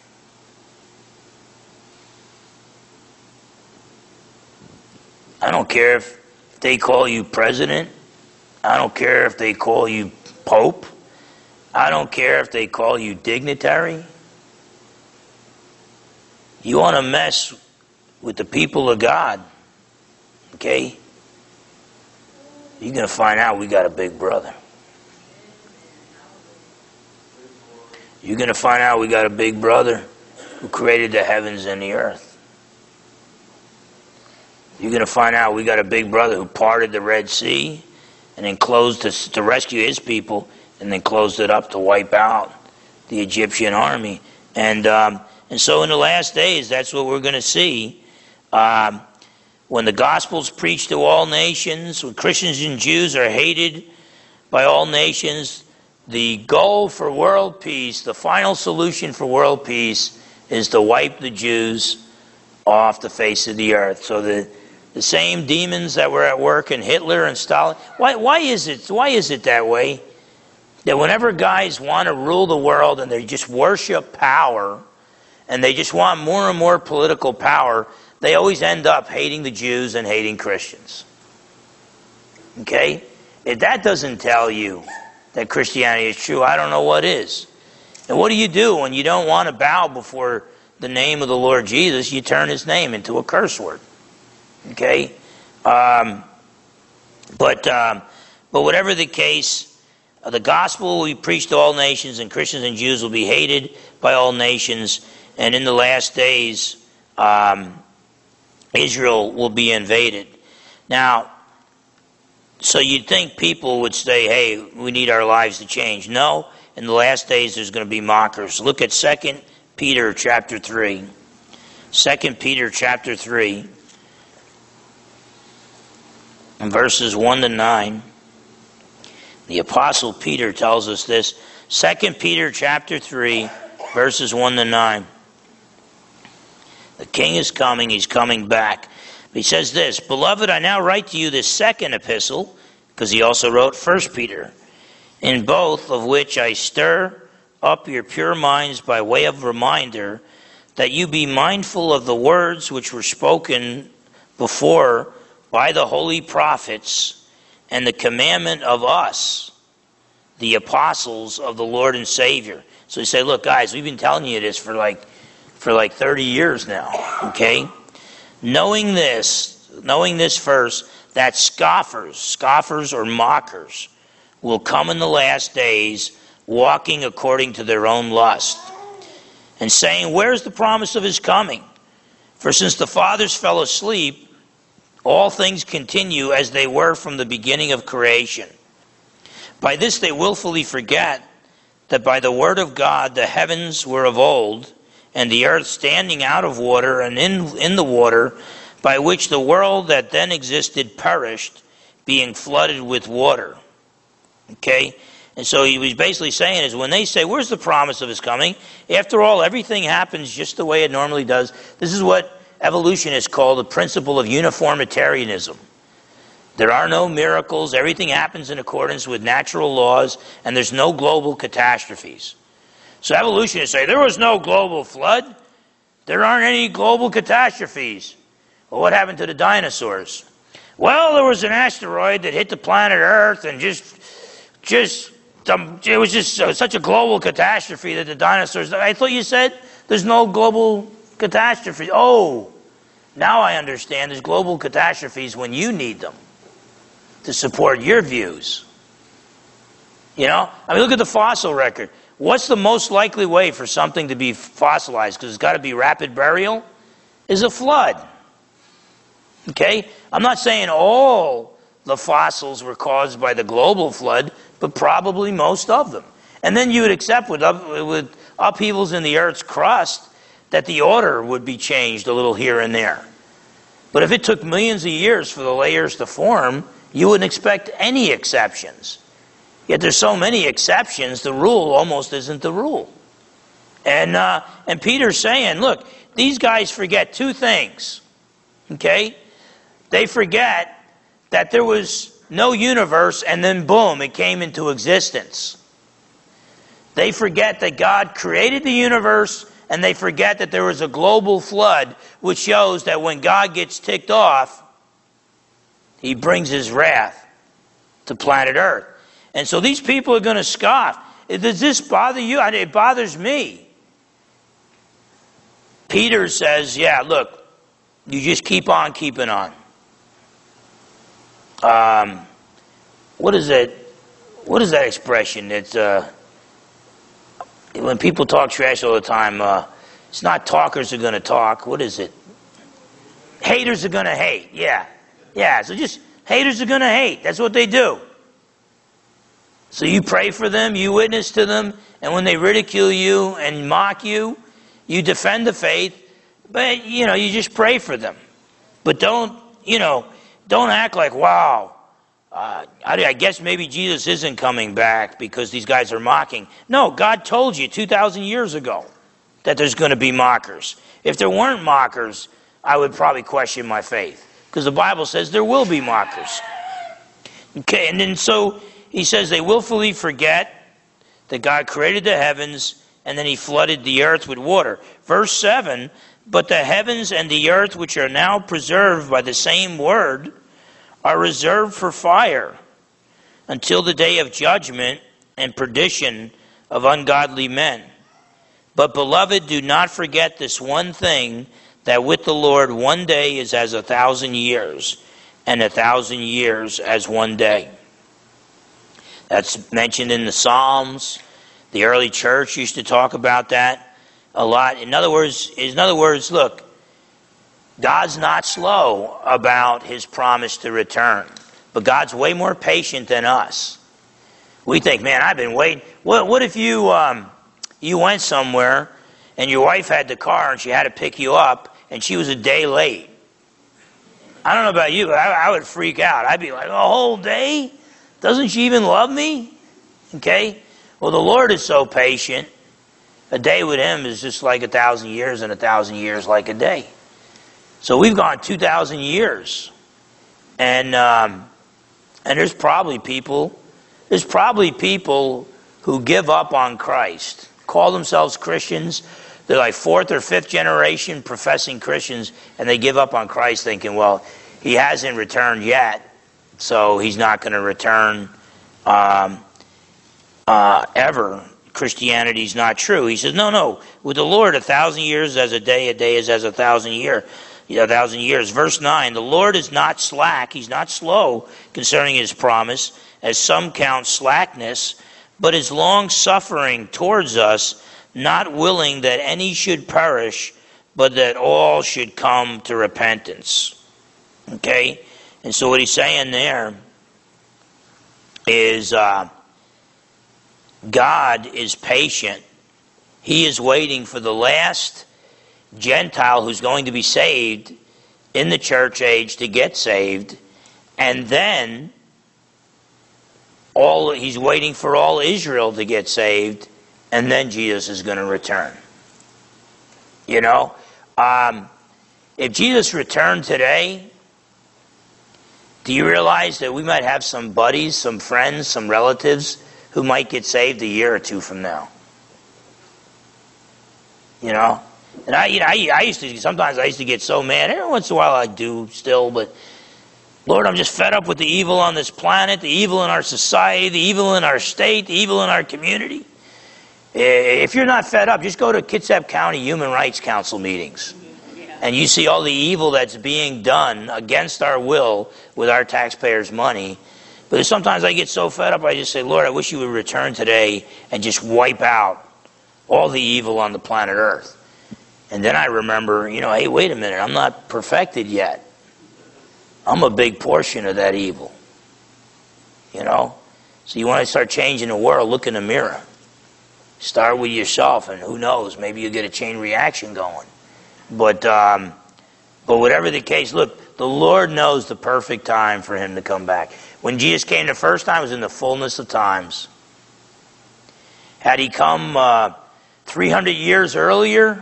I don't care if they call you president. I don't care if they call you pope. I don't care if they call you dignitary. You want to mess with the people of God, okay? You're going to find out we got a big brother. You're going to find out we got a big brother who created the heavens and the earth. You're going to find out we got a big brother who parted the Red Sea and then closed to rescue his people and then closed it up to wipe out the Egyptian army. And so in the last days, that's what we're going to see. When the gospel's preached to all nations, when Christians and Jews are hated by all nations, the goal for world peace, the final solution for world peace, is to wipe the Jews off the face of the earth. So the same demons that were at work in Hitler and Stalin, why is it that way? That whenever guys want to rule the world and they just worship power, and they just want more and more political power, they always end up hating the Jews and hating Christians. Okay? If that doesn't tell you that Christianity is true, I don't know what is. And what do you do when you don't want to bow before the name of the Lord Jesus? You turn his name into a curse word. Okay? But whatever the case, the gospel will be preached to all nations, and Christians and Jews will be hated by all nations. And in the last days, Israel will be invaded. Now, so you'd think people would say, hey, we need our lives to change. No, in the last days there's going to be mockers. Look at 2 Peter chapter 3. 2 Peter chapter 3, and verses 1 to 9. The Apostle Peter tells us this. 2 Peter chapter 3, verses 1 to 9. The king is coming, he's coming back. He says this, Beloved, I now write to you this second epistle, because he also wrote 1 Peter, in both of which I stir up your pure minds by way of reminder, that you be mindful of the words which were spoken before by the holy prophets, and the commandment of us, the apostles of the Lord and Savior. So he said, look, guys, we've been telling you this for like 30 years now, okay? Knowing this first, that scoffers or mockers, will come in the last days, walking according to their own lust, and saying, where's the promise of his coming? For since the fathers fell asleep, all things continue as they were from the beginning of creation. By this they willfully forget that by the word of God the heavens were of old, and the earth standing out of water and in the water, by which the world that then existed perished, being flooded with water. Okay? And so he was basically saying is when they say, where's the promise of his coming? After all, everything happens just the way it normally does. This is what evolutionists call the principle of uniformitarianism. There are no miracles. Everything happens in accordance with natural laws, and there's no global catastrophes. So evolutionists say, there was no global flood. There aren't any global catastrophes. Well, what happened to the dinosaurs? Well, there was an asteroid that hit the planet Earth and it was just such a global catastrophe that the dinosaurs... I thought you said there's no global catastrophe. Oh, now I understand. There's global catastrophes when you need them to support your views. You know? I mean, look at the fossil record. What's the most likely way for something to be fossilized? Because it's got to be rapid burial. Is a flood. Okay? I'm not saying all the fossils were caused by the global flood, but probably most of them. And then you would accept with upheavals in the Earth's crust that the order would be changed a little here and there. But if it took millions of years for the layers to form, you wouldn't expect any exceptions. Yet there's so many exceptions, the rule almost isn't the rule. And Peter's saying, look, these guys forget two things. Okay? They forget that there was no universe and then boom, it came into existence. They forget that God created the universe, and they forget that there was a global flood, which shows that when God gets ticked off, he brings his wrath to planet Earth. And so these people are going to scoff. Does this bother you? It bothers me. Peter says, yeah, look, you just keep on keeping on. What is that expression? It's when people talk trash all the time, it's not talkers are going to talk. What is it? Haters are going to hate. Yeah. So just haters are going to hate. That's what they do. So you pray for them, you witness to them, and when they ridicule you and mock you, you defend the faith, but you just pray for them. But don't act like, wow, I guess maybe Jesus isn't coming back because these guys are mocking. No, God told you 2,000 years ago that there's going to be mockers. If there weren't mockers, I would probably question my faith, because the Bible says there will be mockers. Okay, and then so he says they willfully forget that God created the heavens and then he flooded the earth with water. Verse 7, but the heavens and the earth which are now preserved by the same word are reserved for fire until the day of judgment and perdition of ungodly men. But beloved, do not forget this one thing, that with the Lord 1 day is as 1,000 years, and 1,000 years as 1 day. That's mentioned in the Psalms. The early church used to talk about that a lot. In other words, look, God's not slow about his promise to return, but God's way more patient than us. We think, man, I've been waiting. What if you went somewhere and your wife had the car and she had to pick you up and she was a day late? I don't know about you, but I would freak out. I'd be like, a whole day? Doesn't she even love me? Okay? Well, the Lord is so patient. A day with him is just like 1,000 years, and 1,000 years like a day. So we've gone 2,000 years. And there's probably people who give up on Christ, call themselves Christians. They're like 4th or 5th generation professing Christians, and they give up on Christ thinking, well, he hasn't returned yet, so he's not going to return ever. Christianity's not true. He says, no. With the Lord, 1,000 years is as a day is as 1,000 years. 1,000 years. Verse 9, the Lord is not slack, he's not slow concerning his promise, as some count slackness, but is long-suffering towards us, not willing that any should perish, but that all should come to repentance. Okay? And so what he's saying there is God is patient He is waiting for the last Gentile who's going to be saved in the church age to get saved, and then he's waiting for all Israel to get saved, and then Jesus is going to return. You know, if Jesus returned today, do you realize that we might have some buddies, some friends, some relatives who might get saved a year or two from now? You know? And I used to get so mad. Every once in a while I do still, but Lord, I'm just fed up with the evil on this planet, the evil in our society, the evil in our state, the evil in our community. If you're not fed up, just go to Kitsap County Human Rights Council meetings. And you see all the evil that's being done against our will with our taxpayers' money. But sometimes I get so fed up, I just say, Lord, I wish you would return today and just wipe out all the evil on the planet Earth. And then I remember, hey, wait a minute, I'm not perfected yet. I'm a big portion of that evil. So you want to start changing the world, look in the mirror. Start with yourself, and who knows, maybe you'll get a chain reaction going. But whatever the case, look, the Lord knows the perfect time for him to come back. When Jesus came the first time, it was in the fullness of times. Had he come 300 years earlier,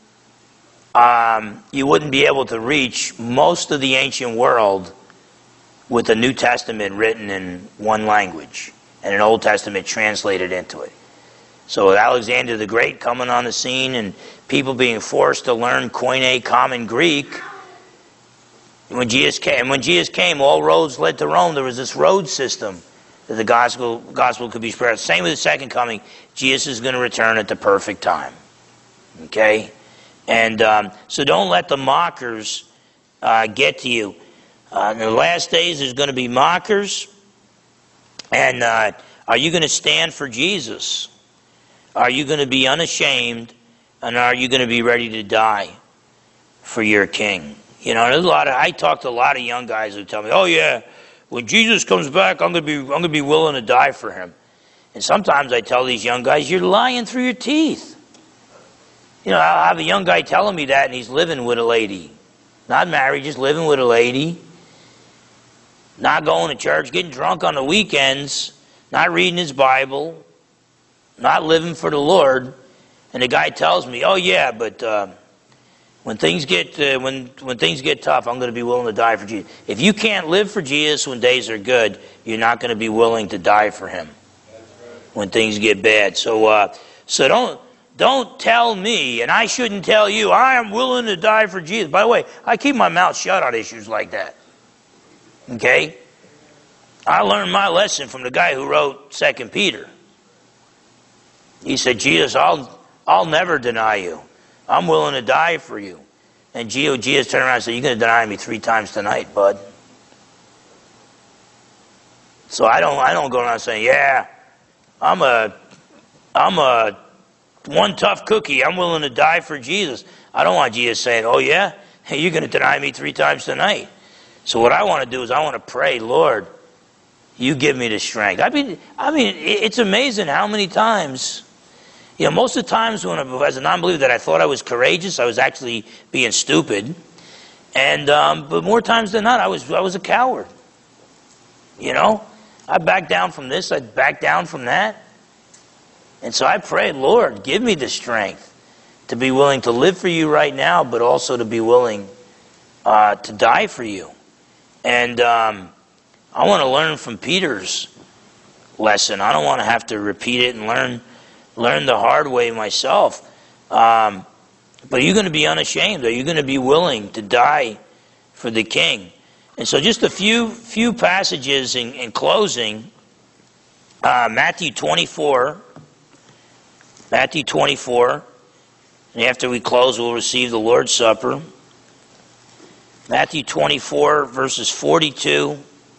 you wouldn't be able to reach most of the ancient world with the New Testament written in one language and an Old Testament translated into it. So with Alexander the Great coming on the scene and people being forced to learn Koine Common Greek, when Jesus came, all roads led to Rome. There was this road system that the gospel could be spread. Same with the second coming. Jesus is going to return at the perfect time. Okay? And so don't let the mockers get to you. In the last days, there's going to be mockers. And are you going to stand for Jesus? Are you going to be unashamed? And are you going to be ready to die for your King? There's I talk to a lot of young guys who tell me, "Oh yeah, when Jesus comes back, I'm going to be willing to die for him." And sometimes I tell these young guys, "You're lying through your teeth." I'll have a young guy telling me that, and he's living with a lady. Not married, just living with a lady. Not going to church, getting drunk on the weekends, not reading his Bible, not living for the Lord. And the guy tells me, "Oh yeah, but when things get when things get tough, I'm going to be willing to die for Jesus." If you can't live for Jesus when days are good, you're not going to be willing to die for him when things get bad. So don't tell me, and I shouldn't tell you, I am willing to die for Jesus. By the way, I keep my mouth shut on issues like that. Okay? I learned my lesson from the guy who wrote 2 Peter. He said, "Jesus, I'll never deny you. I'm willing to die for you." And Jesus turned around and said, "You're going to deny me 3 times tonight, bud." So I don't go around saying, "Yeah, I'm a one tough cookie. I'm willing to die for Jesus." I don't want Jesus saying, "Oh yeah, hey, you're going to deny me 3 times tonight." So what I want to do is I want to pray, "Lord, you give me the strength." I mean, it's amazing how many times, most of the times when as a non-believer that I thought I was courageous, I was actually being stupid, and but more times than not, I was a coward. I backed down from this, I backed down from that. And so I prayed, "Lord, give me the strength to be willing to live for you right now, but also to be willing to die for you." And I want to learn from Peter's lesson. I don't want to have to repeat it and learn the hard way myself. But are you going to be unashamed? Are you going to be willing to die for the King? And so just a few passages in closing. Matthew 24. Matthew 24, and after we close, we'll receive the Lord's Supper. Matthew 24, verses 42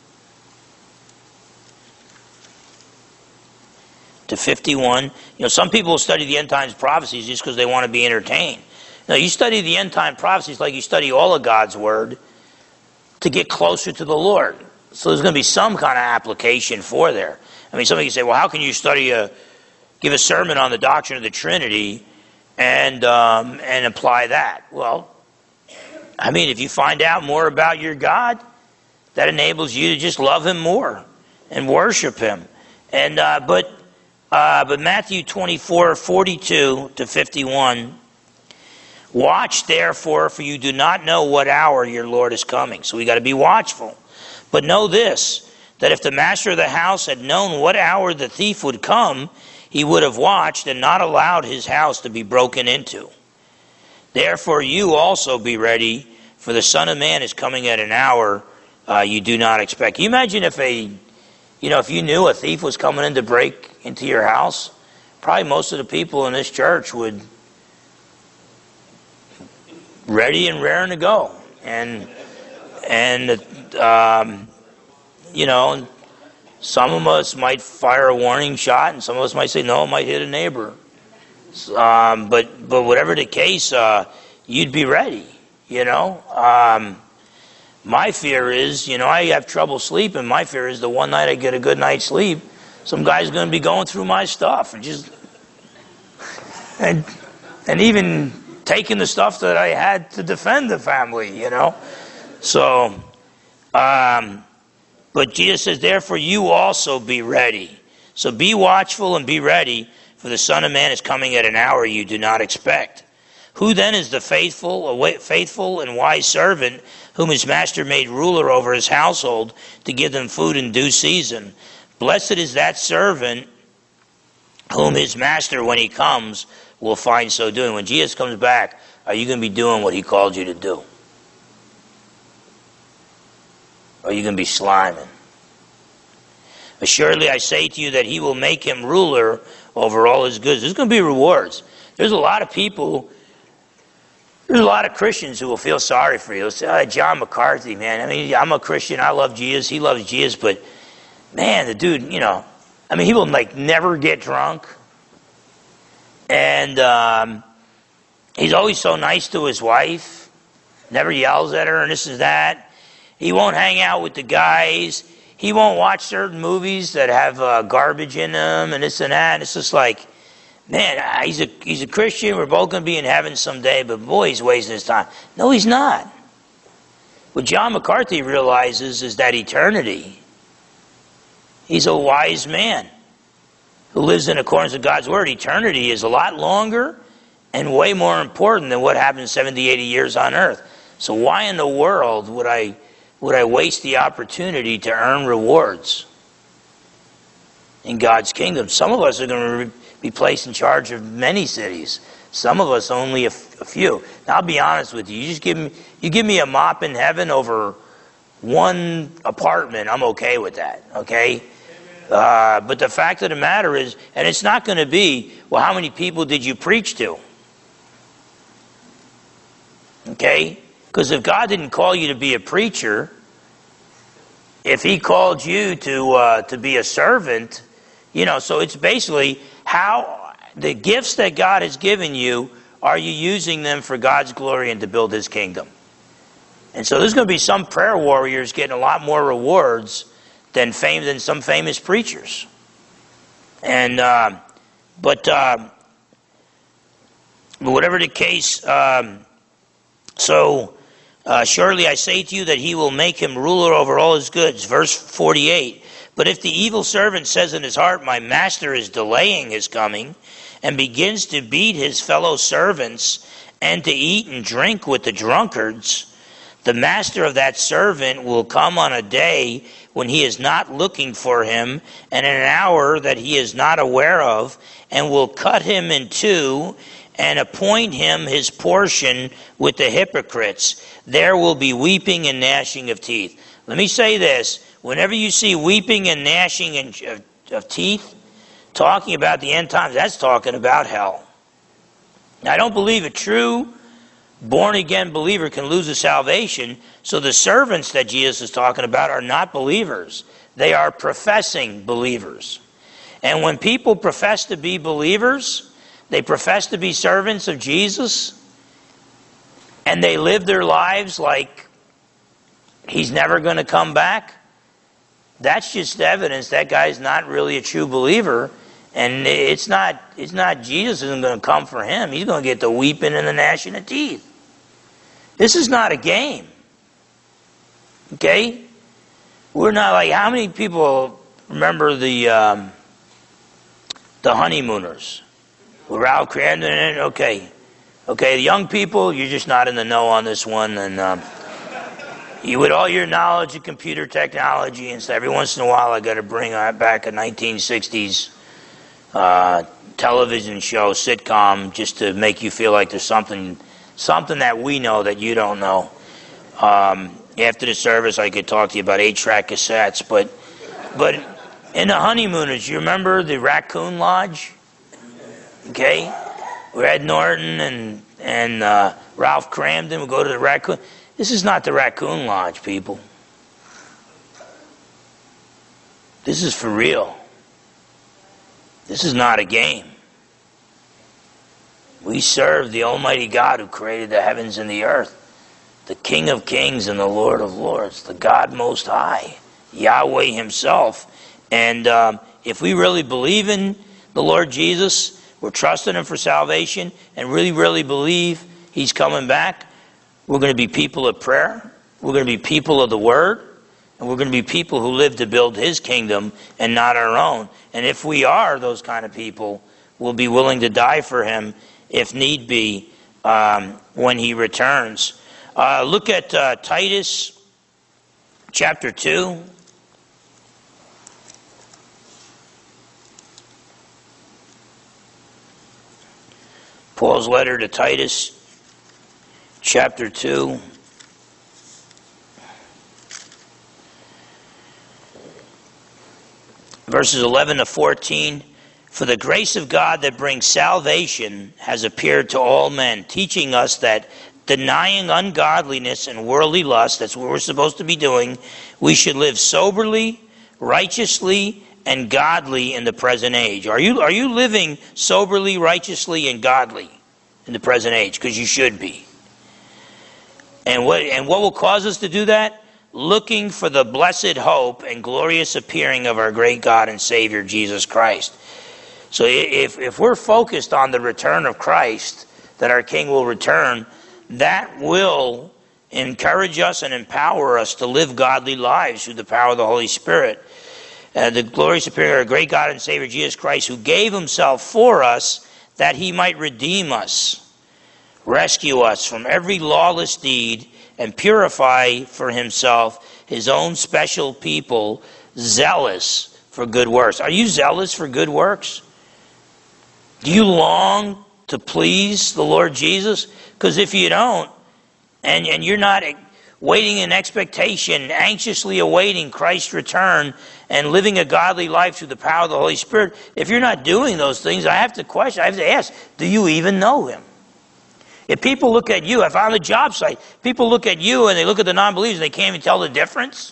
to 51. Some people study the end times prophecies just because they want to be entertained. Now, you study the end time prophecies like you study all of God's Word to get closer to the Lord. So there's going to be some kind of application for there. I mean, somebody can say, "Well, how can you study give a sermon on the doctrine of the Trinity and apply that. Well, I mean, if you find out more about your God, that enables you to just love him more and worship him. And but Matthew 24:42-51. Watch therefore, for you do not know what hour your Lord is coming. So we got to be watchful. But know this, that if the master of the house had known what hour the thief would come, he would have watched and not allowed his house to be broken into. Therefore you also be ready, for the Son of Man is coming at an hour you do not expect. Can you imagine if if you knew a thief was coming in to break into your house? Probably most of the people in this church would ready and raring to go, and some of us might fire a warning shot, and some of us might say no, it might hit a neighbor. But whatever the case, you'd be ready. My fear is, I have trouble sleeping. My fear is the one night I get a good night's sleep, some guy's going to be going through my stuff and even taking the stuff that I had to defend the family, So, but Jesus says, therefore you also be ready. So be watchful and be ready, for the Son of Man is coming at an hour you do not expect. Who then is the faithful and wise servant whom his master made ruler over his household to give them food in due season? Blessed is that servant whom his master, when he comes, will find so doing. When Jesus comes back, are you going to be doing what he called you to do? Or are you going to be sliming? Assuredly, I say to you that he will make him ruler over all his goods. There's going to be rewards. There's a lot of Christians who will feel sorry for you. They'll say, John McCarthy, man. I mean, I'm a Christian. I love Jesus. He loves Jesus. But, man, the dude, he will, never get drunk. And he's always so nice to his wife. Never yells at her and this and that. He won't hang out with the guys. He won't watch certain movies that have garbage in them and this and that. And it's just like, man, he's a Christian. We're both going to be in heaven someday, but boy, he's wasting his time. No, he's not. What John McCarthy realizes is that eternity. He's a wise man who lives in accordance with God's word. Eternity is a lot longer and way more important than what happens 70, 80 years on earth. So why in the world would I waste the opportunity to earn rewards in God's kingdom? Some of us are going to be placed in charge of many cities. Some of us only a few. Now, I'll be honest with you. You give me a mop in heaven over one apartment, I'm okay with that, okay? But the fact of the matter is, and it's not going to be, well, how many people did you preach to? Okay? Because if God didn't call you to be a preacher, if he called you to be a servant, so it's basically how the gifts that God has given you, are you using them for God's glory and to build his kingdom? And so there's going to be some prayer warriors getting a lot more rewards than some famous preachers. And but whatever the case, surely I say to you that he will make him ruler over all his goods. Verse 48. But if the evil servant says in his heart, my master is delaying his coming, and begins to beat his fellow servants and to eat and drink with the drunkards, the master of that servant will come on a day when he is not looking for him, and in an hour that he is not aware of, and will cut him in two and appoint him his portion with the hypocrites. There will be weeping and gnashing of teeth. Let me say this. Whenever you see weeping and gnashing of teeth, talking about the end times, that's talking about hell. Now, I don't believe a true born-again believer can lose his salvation, so the servants that Jesus is talking about are not believers. They are professing believers. And when people profess to be believers, they profess to be servants of Jesus, and they live their lives like he's never going to come back, that's just evidence that guy's not really a true believer, And it's not Jesus isn't going to come for him. He's going to get the weeping and the gnashing of teeth. This is not a game. Okay? We're not like, how many people remember the Honeymooners? With Ralph Cramden? Okay. Okay, the young people, you're just not in the know on this one. And you, with all your knowledge of computer technology and stuff, every once in a while I got to bring back a 1960s television show, sitcom, just to make you feel like there's something that we know that you don't know. After the service, I could talk to you about 8-track cassettes, but in the Honeymooners, you remember the Raccoon Lodge? Okay, Ed Norton and Ralph Cramden would go to the Raccoon. This is not the Raccoon Lodge, people. This is for real. This is not a game. We serve the Almighty God who created the heavens and the earth, the King of Kings and the Lord of Lords, the God Most High, Yahweh Himself. And if we really believe in the Lord Jesus, we're trusting Him for salvation, and really, really believe He's coming back, we're going to be people of prayer, we're going to be people of the Word, and we're going to be people who live to build His kingdom and not our own. And if we are those kind of people, we'll be willing to die for Him if need be when He returns. Look at Titus chapter 2. Paul's letter to Titus chapter 2. Verses 11 to 14. For the grace of God that brings salvation has appeared to all men, teaching us that denying ungodliness and worldly lust, that's what we're supposed to be doing, we should live soberly, righteously, and godly in the present age. Are you living soberly, righteously, and godly in the present age? Because you should be. And what will cause us to do that? Looking for the blessed hope and glorious appearing of our great God and Savior, Jesus Christ. So if we're focused on the return of Christ, that our King will return, that will encourage us and empower us to live godly lives through the power of the Holy Spirit. The glorious appearing of our great God and Savior, Jesus Christ, who gave Himself for us that He might redeem us, rescue us from every lawless deed, and purify for Himself His own special people, zealous for good works. Are you zealous for good works? Do you long to please the Lord Jesus? Because if you don't, and you're not waiting in expectation, anxiously awaiting Christ's return and living a godly life through the power of the Holy Spirit, if you're not doing those things, I have to ask, do you even know Him? If people look at you, if on the job site, people look at you and they look at the non-believers and they can't even tell the difference.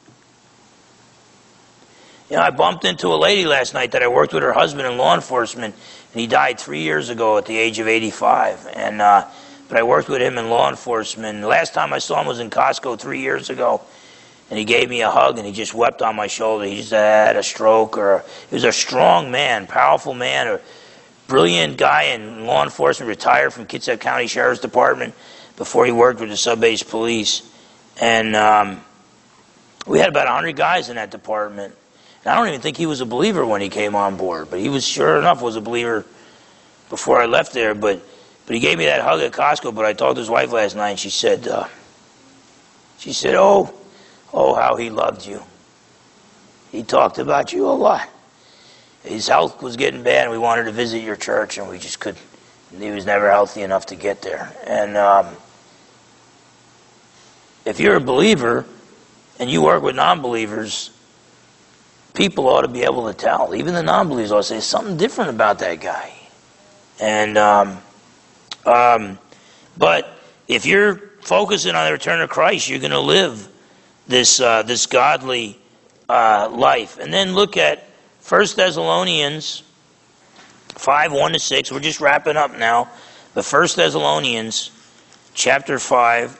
You know, I bumped into a lady last night that I worked with her husband in law enforcement, and he died 3 years ago at the age of 85. But I worked with him in law enforcement. The last time I saw him was in Costco 3 years ago, and he gave me a hug and he just wept on my shoulder. He just had a stroke, he was a strong man, powerful man, a brilliant guy in law enforcement, retired from Kitsap County Sheriff's Department before he worked with the sub-base police. And we had about 100 guys in that department. And I don't even think he was a believer when he came on board, but he was, sure enough, was a believer before I left there. But he gave me that hug at Costco. But I talked to his wife last night, and she said, oh, how he loved you. He talked about you a lot. His health was getting bad, and we wanted to visit your church, and we just couldn't. He was never healthy enough to get there. And if you're a believer and you work with non-believers, people ought to be able to tell. Even the non-believers ought to say, something different about that guy. And but if you're focusing on the return of Christ, you're going to live this godly life. And then look at 1 Thessalonians 5, 1-6. We're just wrapping up now. But 1 Thessalonians chapter 5.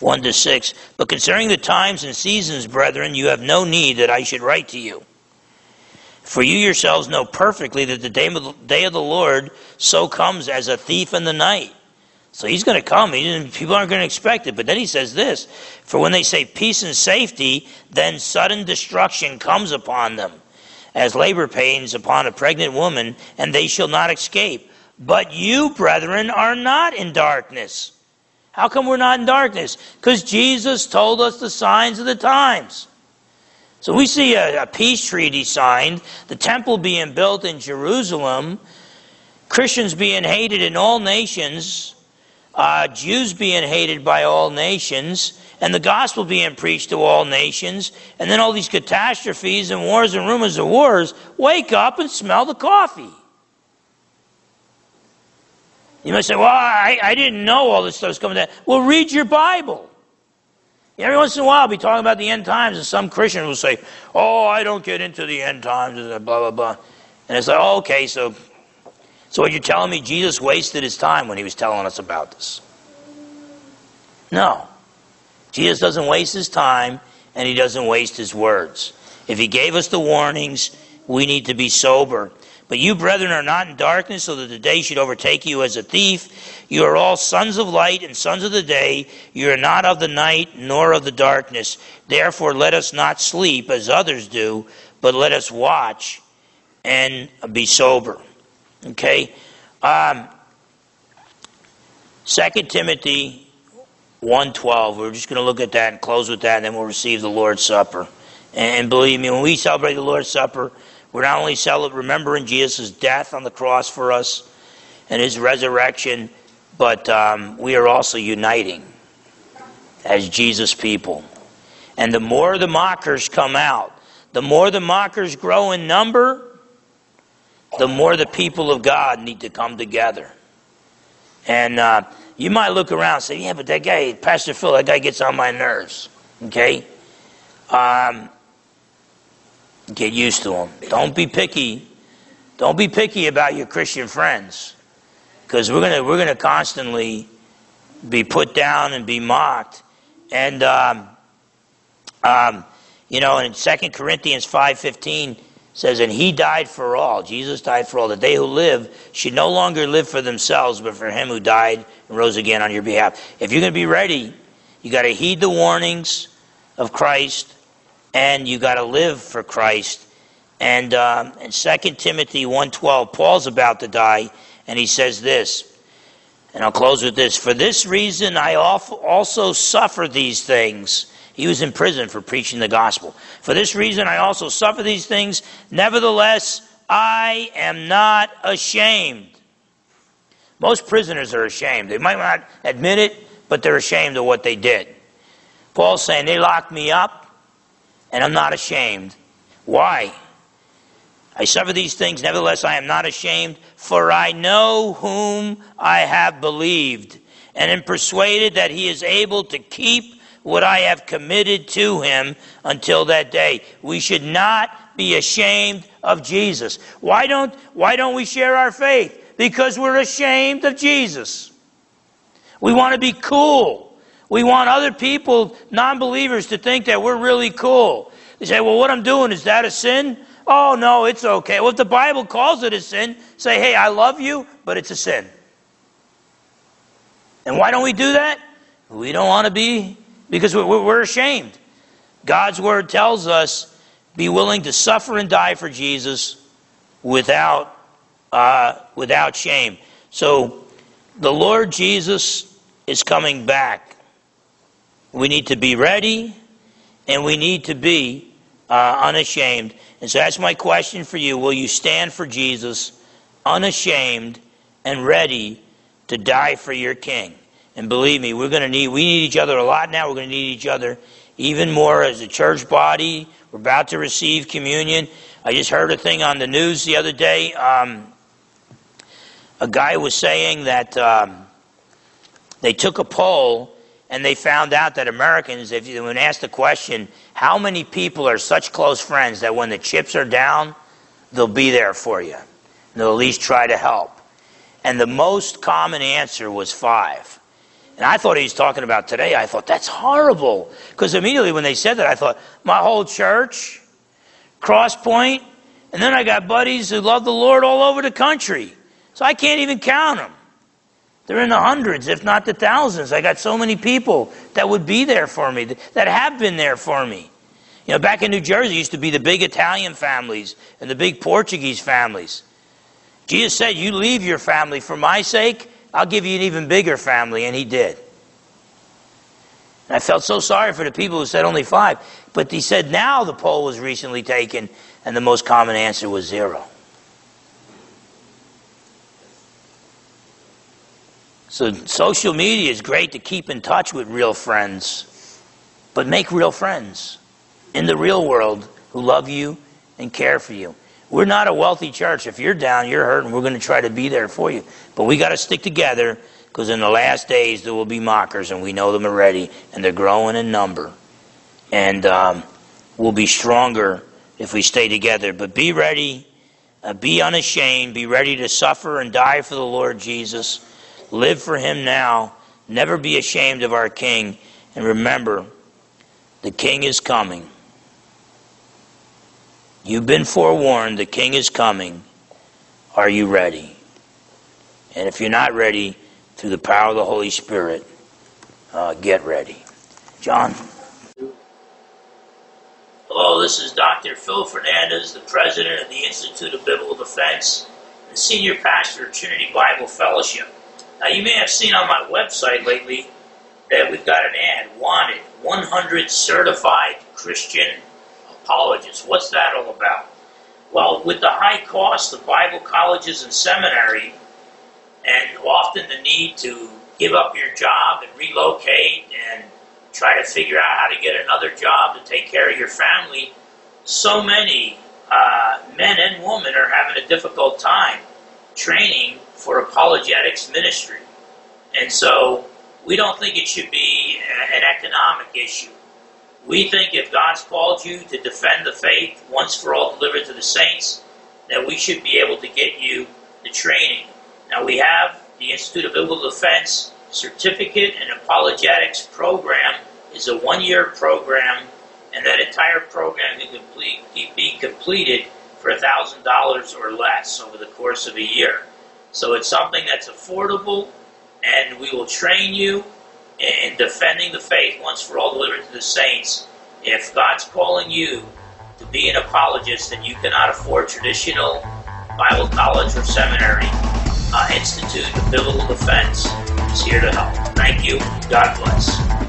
1-6. But concerning the times and seasons, brethren, you have no need that I should write to you. For you yourselves know perfectly that the day of the Lord so comes as a thief in the night. So he's going to come. People aren't going to expect it. But then he says this, for when they say peace and safety, then sudden destruction comes upon them, as labor pains upon a pregnant woman, and they shall not escape. But you, brethren, are not in darkness. How come we're not in darkness? Because Jesus told us the signs of the times. So we see a peace treaty signed, the temple being built in Jerusalem, Christians being hated in all nations, Jews being hated by all nations, and the gospel being preached to all nations, and then all these catastrophes and wars and rumors of wars. Wake up and smell the coffee. You might say, well, I didn't know all this stuff was coming down. Well, read your Bible. Every once in a while, I'll be talking about the end times, and some Christian will say, oh, I don't get into the end times, blah, blah, blah. And it's like, oh, okay, so what you're telling me, Jesus wasted his time when he was telling us about this? No. Jesus doesn't waste his time, and he doesn't waste his words. If he gave us the warnings, we need to be sober. But you, brethren, are not in darkness, so that the day should overtake you as a thief. You are all sons of light and sons of the day. You are not of the night, nor of the darkness. Therefore, let us not sleep as others do, but let us watch and be sober. Okay? 2 Timothy 1:12. We're just going to look at that and close with that, and then we'll receive the Lord's Supper. And believe me, when we celebrate the Lord's Supper, we're not only remembering Jesus' death on the cross for us and his resurrection, but we are also uniting as Jesus' people. And the more the mockers come out, the more the mockers grow in number, the more the people of God need to come together. And you might look around and say, yeah, but that guy, Pastor Phil, that guy gets on my nerves. Okay? Get used to him. Don't be picky. Don't be picky about your Christian friends, because we're gonna constantly be put down and be mocked. And in 2 Corinthians 5:15 says, "And he died for all." Jesus died for all. That they who live should no longer live for themselves, but for him who died and rose again on your behalf. If you're going to be ready, you got to heed the warnings of Christ. And you got to live for Christ. And in 2 Timothy 1:12, Paul's about to die, and he says this, and I'll close with this. For this reason I also suffer these things. He was in prison for preaching the gospel. For this reason I also suffer these things. Nevertheless, I am not ashamed. Most prisoners are ashamed. They might not admit it, but they're ashamed of what they did. Paul's saying, they locked me up, and I'm not ashamed. Why? I suffer these things, nevertheless I am not ashamed, for I know whom I have believed, and am persuaded that he is able to keep what I have committed to him until that day. We should not be ashamed of Jesus. Why don't we share our faith? Because we're ashamed of Jesus. We want to be cool. We want other people, non-believers, to think that we're really cool. They say, well, what I'm doing, is that a sin? Oh, no, it's okay. Well, if the Bible calls it a sin, say, hey, I love you, but it's a sin. And why don't we do that? We don't want to be, because we're ashamed. God's word tells us, be willing to suffer and die for Jesus without shame. So the Lord Jesus is coming back. We need to be ready, and we need to be unashamed. And so that's my question for you. Will you stand for Jesus, unashamed and ready to die for your King? And believe me, we need each other a lot now. We're going to need each other even more as a church body. We're about to receive communion. I just heard a thing on the news the other day. A guy was saying that they took a poll, and they found out that Americans, when asked the question, how many people are such close friends that when the chips are down, they'll be there for you. They'll at least try to help. And the most common answer was 5. And I thought he was talking about today. I thought, that's horrible. Because immediately when they said that, I thought, my whole church, Cross Point, and then I got buddies who love the Lord all over the country. So I can't even count them. They're in the hundreds, if not the thousands. I got so many people that would be there for me, that have been there for me. You know, back in New Jersey, used to be the big Italian families and the big Portuguese families. Jesus said, you leave your family for my sake, I'll give you an even bigger family, and he did. And I felt so sorry for the people who said only 5. But he said now the poll was recently taken, and the most common answer was 0. So social media is great to keep in touch with real friends, but make real friends in the real world who love you and care for you. We're not a wealthy church. If you're down, you're hurting, we're going to try to be there for you. But we got to stick together, because in the last days there will be mockers, and we know them already, and they're growing in number. And we'll be stronger if we stay together. But be ready, be unashamed, be ready to suffer and die for the Lord Jesus. Live for him now. Never be ashamed of our King. And remember, the King is coming. You've been forewarned, the King is coming. Are you ready? And if you're not ready, through the power of the Holy Spirit, get ready. John? Hello, this is Dr. Phil Fernandez, the president of the Institute of Biblical Defense, and senior pastor of Trinity Bible Fellowship. Now, you may have seen on my website lately that we've got an ad, wanted, 100 certified Christian apologists. What's that all about? Well, with the high cost of Bible colleges and seminary, and often the need to give up your job and relocate and try to figure out how to get another job to take care of your family, so many men and women are having a difficult time training for apologetics ministry. And so we don't think it should be an economic issue. We think if God's called you to defend the faith once for all delivered to the saints, that we should be able to get you the training. Now, we have the Institute of Biblical Defense Certificate and Apologetics program. Is a 1-year program, and that entire program can be completed for $1,000 or less over the course of a year. So it's something that's affordable, and we will train you in defending the faith once for all delivered to the saints. If God's calling you to be an apologist and you cannot afford traditional Bible college or seminary, Institute of Biblical Defense is here to help. Thank you. God bless.